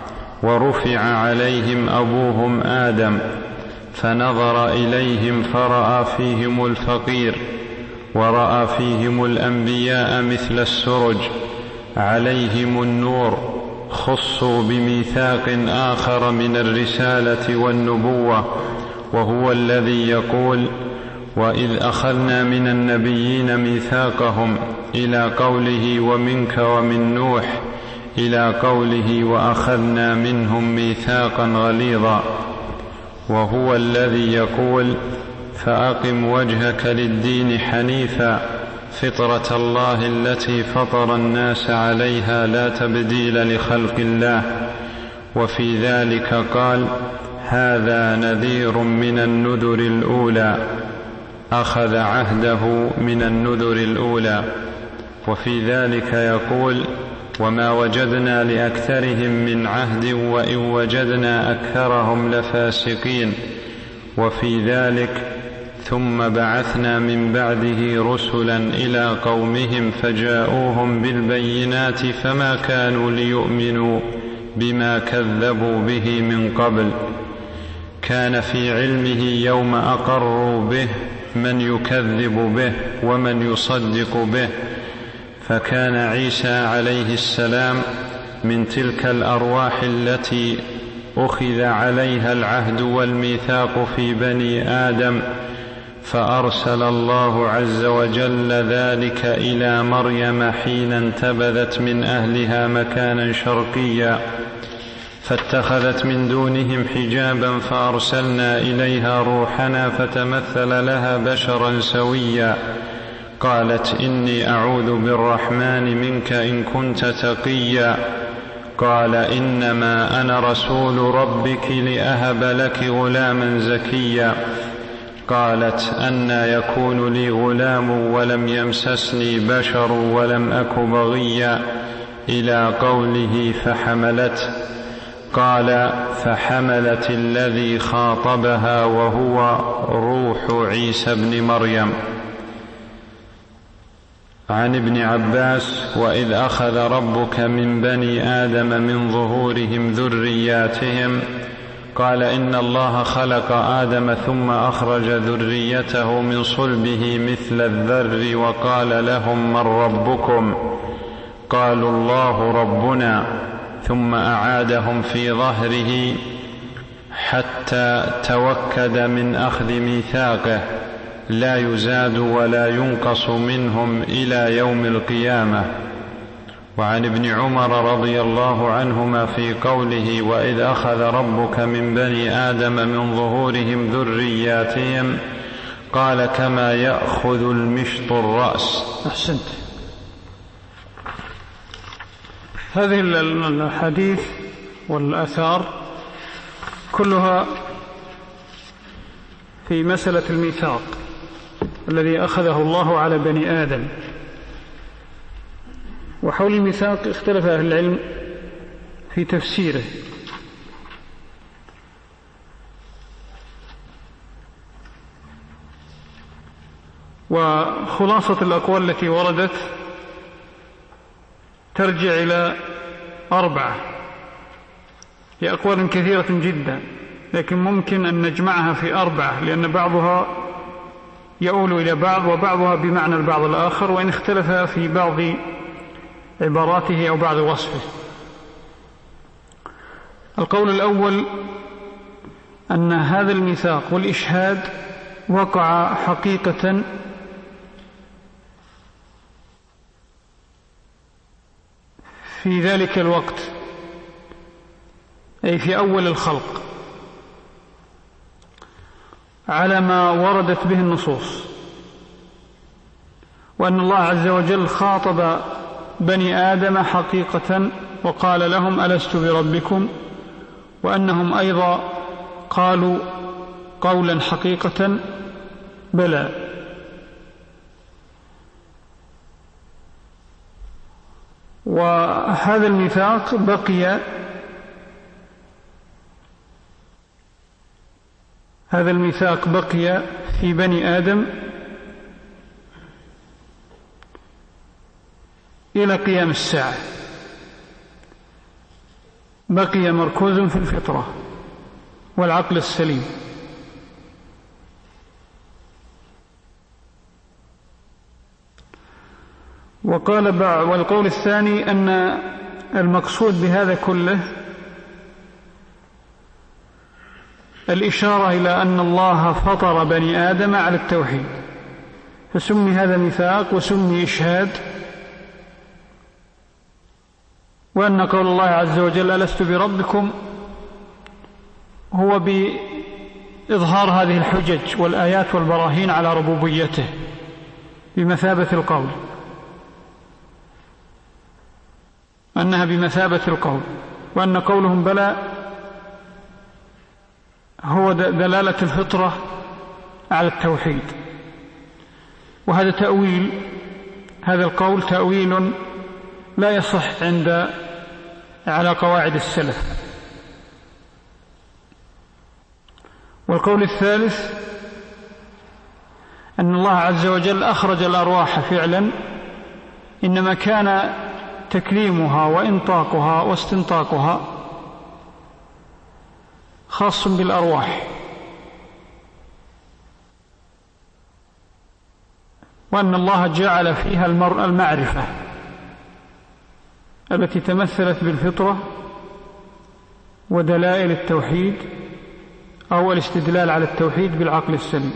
ورفع عليهم أبوهم آدم فنظر إليهم فرأى فيهم الفقير ورأى فيهم الأنبياء مثل السرج عليهم النور خصوا بميثاق آخر من الرسالة والنبوة وهو الذي يقول وإذ أخذنا من النبيين ميثاقهم إلى قوله ومنك ومن نوح إلى قوله وأخذنا منهم ميثاقا غليظا وهو الذي يقول فأقم وجهك للدين حنيفا فطرة الله التي فطر الناس عليها لا تبديل لخلق الله. وفي ذلك قال هذا نذير من النذر الأولى أخذ عهده من النذر الأولى. وفي ذلك يقول وما وجدنا لأكثرهم من عهد وإن وجدنا أكثرهم لفاسقين. وفي ذلك ثم بعثنا من بعده رسلا إلى قومهم فجاءوهم بالبينات فما كانوا ليؤمنوا بما كذبوا به من قبل. كان في علمه يوم أقروا به من يكذب به ومن يصدق به. فكان عيسى عليه السلام من تلك الأرواح التي أخذ عليها العهد والميثاق في بني آدم فأرسل الله عز وجل ذلك إلى مريم حين انتبذت من أهلها مكانا شرقيا فاتخذت من دونهم حجابا فأرسلنا إليها روحنا فتمثل لها بشرا سويا. قالت إني أعوذ بالرحمن منك إن كنت تقيا. قال إنما أنا رسول ربك لأهب لك غلاما زكيا. قالت أنى يكون لي غلام ولم يمسسني بشر ولم أك بغيا، إلى قوله فحملته. قال فحملت الذي خاطبها وهو روح عيسى بن مريم. عن ابن عباس: وإذ أخذ ربك من بني آدم من ظهورهم ذرياتهم، قال إن الله خلق آدم ثم أخرج ذريته من صلبه مثل الذر وقال لهم من ربكم؟ قالوا الله ربنا، ثم أعادهم في ظهره حتى توكد من أخذ ميثاقه لا يزاد ولا ينقص منهم إلى يوم القيامة. وعن ابن عمر رضي الله عنهما في قوله: وإذ أخذ ربك من بني آدم من ظهورهم ذرياتهم، قال كما يأخذ المشط الرأس. أحسنت. هذه الحديث والآثار كلها في مسألة الميثاق الذي أخذه الله على بني آدم. وحول الميثاق اختلف أهل العلم في تفسيره، وخلاصة الأقوال التي وردت ترجع إلى أربعة. هي أقوال كثيرة جدا، لكن ممكن أن نجمعها في أربعة، لأن بعضها يؤول إلى بعض وبعضها بمعنى البعض الآخر، وإن اختلف في بعض عباراته أو بعض وصفه. القول الأول أن هذا الميثاق والإشهاد وقع حقيقة في ذلك الوقت، أي في أول الخلق، على ما وردت به النصوص، وأن الله عز وجل خاطب بني آدم حقيقة وقال لهم ألست بربكم، وأنهم أيضا قالوا قولا حقيقة بلى. وهذا الميثاق بقي هذا الميثاق بقي في بني آدم إلى قيام الساعة، بقي مركوز في الفطرة والعقل السليم. وقال والقول الثاني أن المقصود بهذا كله الإشارة إلى أن الله فطر بني آدم على التوحيد، فسمي هذا ميثاق وسمي إشهاد. وأن قول الله عز وجل ألست بربكم هو بإظهار هذه الحجج والآيات والبراهين على ربوبيته بمثابة القول، أنها بمثابة القول، وأن قولهم بلى هو دلالة الفطرة على التوحيد. وهذا تأويل، هذا القول تأويل لا يصح عند على قواعد السلف. والقول الثالث أن الله عز وجل أخرج الأرواح فعلا، إنما كان تكليمها وإنطاقها واستنطاقها خاص بالأرواح، وأن الله جعل فيها المعرفة التي تمثلت بالفطرة ودلائل التوحيد أو الاستدلال على التوحيد بالعقل السليم.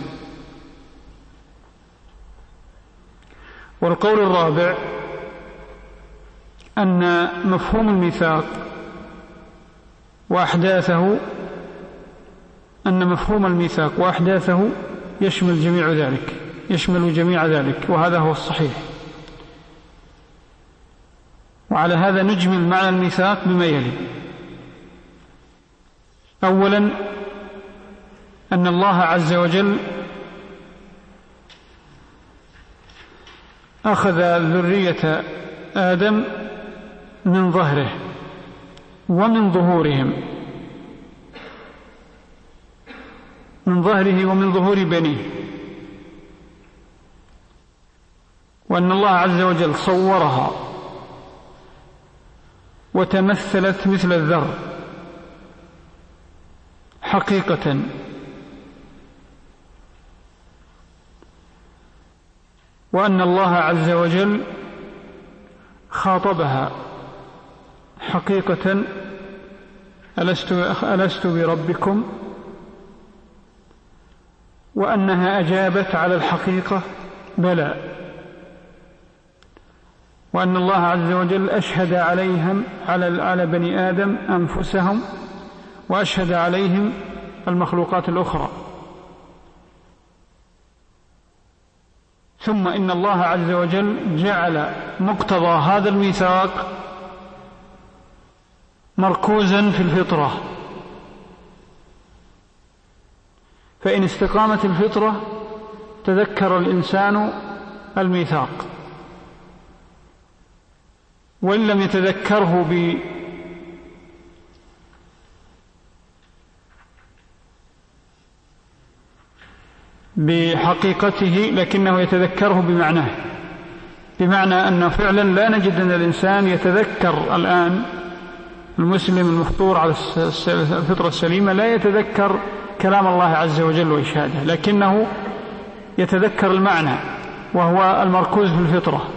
والقول الرابع أن مفهوم الميثاق وأحداثه أن مفهوم الميثاق وأحداثه يشمل جميع ذلك يشمل جميع ذلك وهذا هو الصحيح. وعلى هذا نجمل معنى الميثاق بما يلي: أولا أن الله عز وجل أخذ ذرية آدم من ظهره ومن ظهورهم من ظهره ومن ظهور بنيه، وأن الله عز وجل صورها وتمثلت مثل الذر حقيقة، وأن الله عز وجل خاطبها حقيقة: ألست, ألست بربكم؟ وأنها أجابت على الحقيقة: بلى. وأن الله عز وجل أشهد عليهم على بني آدم أنفسهم، وأشهد عليهم المخلوقات الأخرى. ثم إن الله عز وجل جعل مقتضى هذا الميثاق مركوزا في الفطرة، فإن استقامت الفطرة تذكر الإنسان الميثاق، وإن لم يتذكره ب بحقيقته لكنه يتذكره بمعناه، بمعنى أنه فعلا لا نجد أن الإنسان يتذكر الآن المسلم المفطور على الفطرة السليمة لا يتذكر كلام الله عز وجل وإشهاده، لكنه يتذكر المعنى وهو المركوز في الفطرة،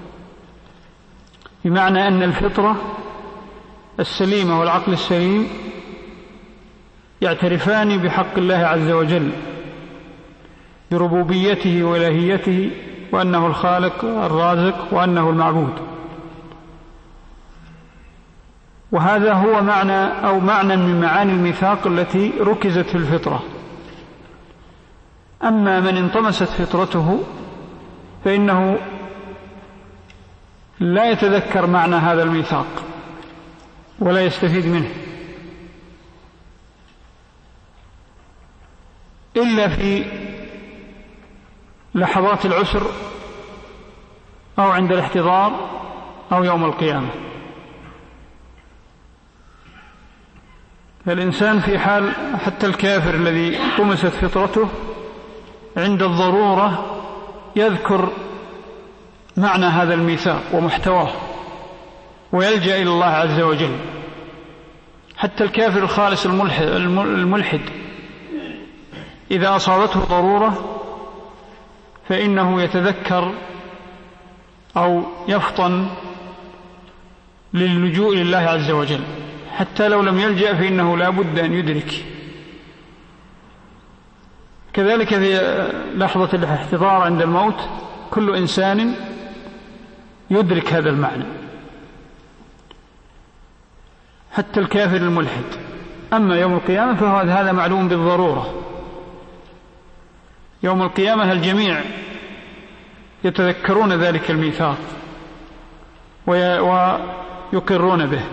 بمعنى أن الفطرة السليمة والعقل السليم يعترفان بحق الله عز وجل، بربوبيته وإلهيته، وأنه الخالق الرازق وأنه المعبود. وهذا هو معنى أو معنى من معاني الميثاق التي ركزت في الفطرة. أما من انطمست فطرته فإنه لا يتذكر معنى هذا الميثاق ولا يستفيد منه إلا في لحظات العسر أو عند الاحتضار أو يوم القيامة. فالإنسان في حال، حتى الكافر الذي طمست فطرته عند الضرورة يذكر معنى هذا الميثاق ومحتواه ويلجأ إلى الله عز وجل. حتى الكافر الخالص الملحد, الملحد إذا أصابته ضرورة فإنه يتذكر أو يفطن للجوء لله عز وجل، حتى لو لم يلجأ فإنه لا بد أن يدرك. كذلك في لحظة الاحتضار عند الموت كل إنسان يدرك هذا المعنى، حتى الكافر الملحد. أما يوم القيامة فهذا معلوم بالضرورة. يوم القيامة الجميع يتذكرون ذلك الميثاق ويقرون به.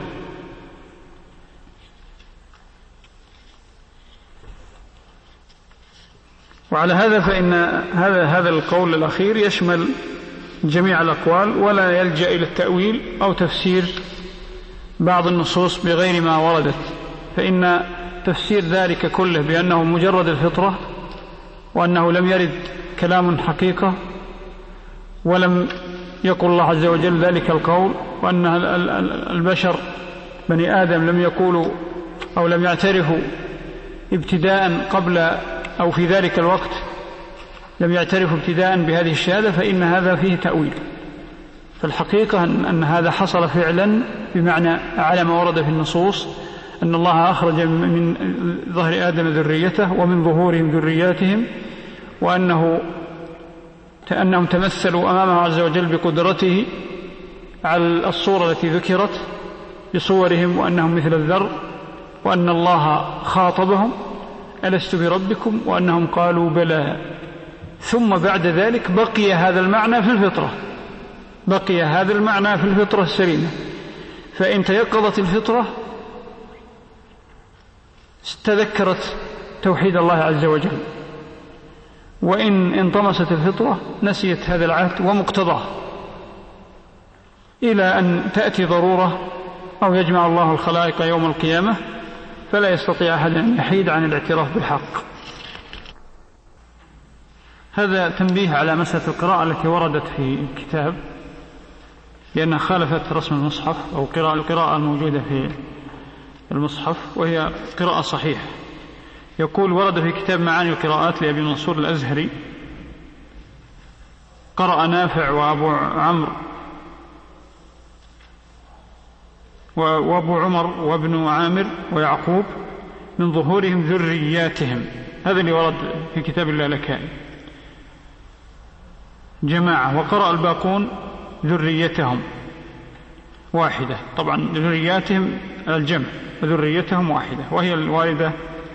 وعلى هذا فإن هذا هذا القول الأخير يشمل جميع الأقوال، ولا يلجأ إلى التأويل أو تفسير بعض النصوص بغير ما وردت، فإن تفسير ذلك كله بأنه مجرد الفطرة وأنه لم يرد كلام حقيقة ولم يقل الله عز وجل ذلك القول، وأن البشر بني آدم لم يقولوا أو لم يعترفوا ابتداء قبل أو في ذلك الوقت لم يعترفوا ابتداء بهذه الشهادة، فإن هذا فيه تأويل. فالحقيقة أن هذا حصل فعلا بمعنى على ما ورد في النصوص، أن الله أخرج من ظهر آدم ذريته ومن ظهورهم ذرياتهم، وأنه أنهم تمثلوا أمامه عز وجل بقدرته على الصورة التي ذكرت بصورهم وأنهم مثل الذر، وأن الله خاطبهم ألست بربكم وأنهم قالوا بلى، ثم بعد ذلك بقي هذا المعنى في الفطرة، بقي هذا المعنى في الفطرة السليمة. فإن تيقظت الفطرة تذكرت توحيد الله عز وجل، وإن انطمست الفطرة نسيت هذا العهد ومقتضاه، إلى أن تأتي ضرورة أو يجمع الله الخلائق يوم القيامة فلا يستطيع أحد أن يحيد عن الاعتراف بالحق. هذا تنبيه على مسألة القراءة التي وردت في الكتاب، لأنها خالفت رسم المصحف أو قراءة القراءة الموجودة في المصحف، وهي قراءة صحيحة. يقول: ورد في كتاب معاني القراءات لأبي منصور الأزهري: قرأ نافع وأبو عمرو وأبو عمر وابن عامر ويعقوب من ظهورهم ذرياتهم. هذا اللي ورد في كتاب اللالكائي جماعة. وقرأ الباقون ذريتهم واحدة، طبعا ذرياتهم الجمع وذريتهم واحدة، وهي الواردة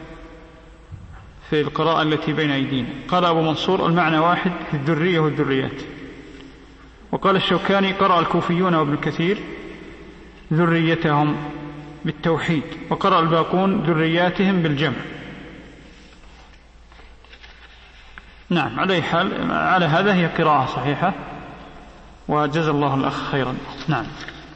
في القراءة التي بين أيدينا. قال أبو منصور: المعنى واحد في الذرية والذريات. وقال الشوكاني: قرأ الكوفيون وابن كثير ذريتهم بالتوحيد، وقرأ الباقون ذرياتهم بالجمع. نعم، على أي حال على هذا هي قراءة صحيحة، وجزا الله الأخ خيرا. نعم.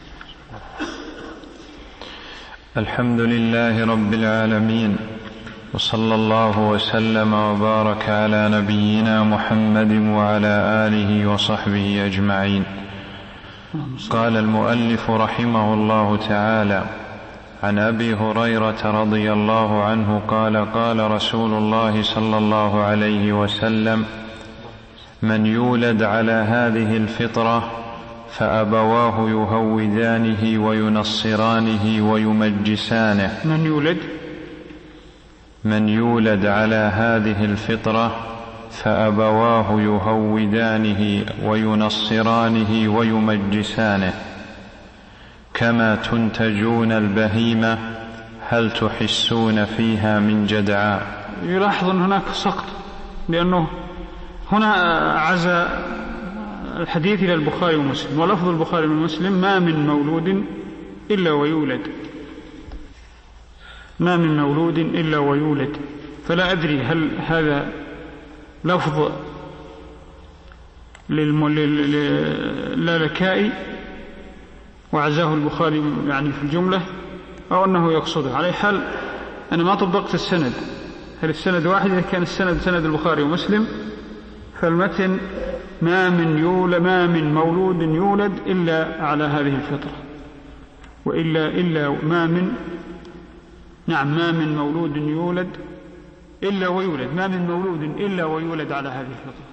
الحمد لله رب العالمين، وصلى الله وسلم وبارك على نبينا محمد وعلى آله وصحبه أجمعين. قال المؤلف رحمه الله تعالى: عن أبي هريرة رضي الله عنه قال: قال رسول الله صلى الله عليه وسلم: من يولد على هذه الفطرة فأبواه يهودانه وينصرانه ويمجسانه. من يولد من يولد على هذه الفطرة فأبواه يهودانه وينصرانه ويمجسانه، كما تنتجون البهيمة هل تحسون فيها من جدعاء. يلاحظ أن هناك سقط، لأنه هنا عزى الحديث إلى البخاري ومسلم، ولفظ البخاري ومسلم: ما من مولود إلا ويولد، ما من مولود إلا ويولد. فلا أدري هل هذا لفظ للالكائي وعزاه البخاري يعني في الجملة، أو أنه يقصده. على حال أنا ما طبقت السند، هل السند واحد؟ إذا كان السند سند البخاري ومسلم فالمتن: ما من يولد ما من مولود يولد إلا على هذه الفطرة، وإلا إلا ما من نعم ما من مولود يولد إلا ويولد، ما من مولود إلا ويولد على هذه الفطرة.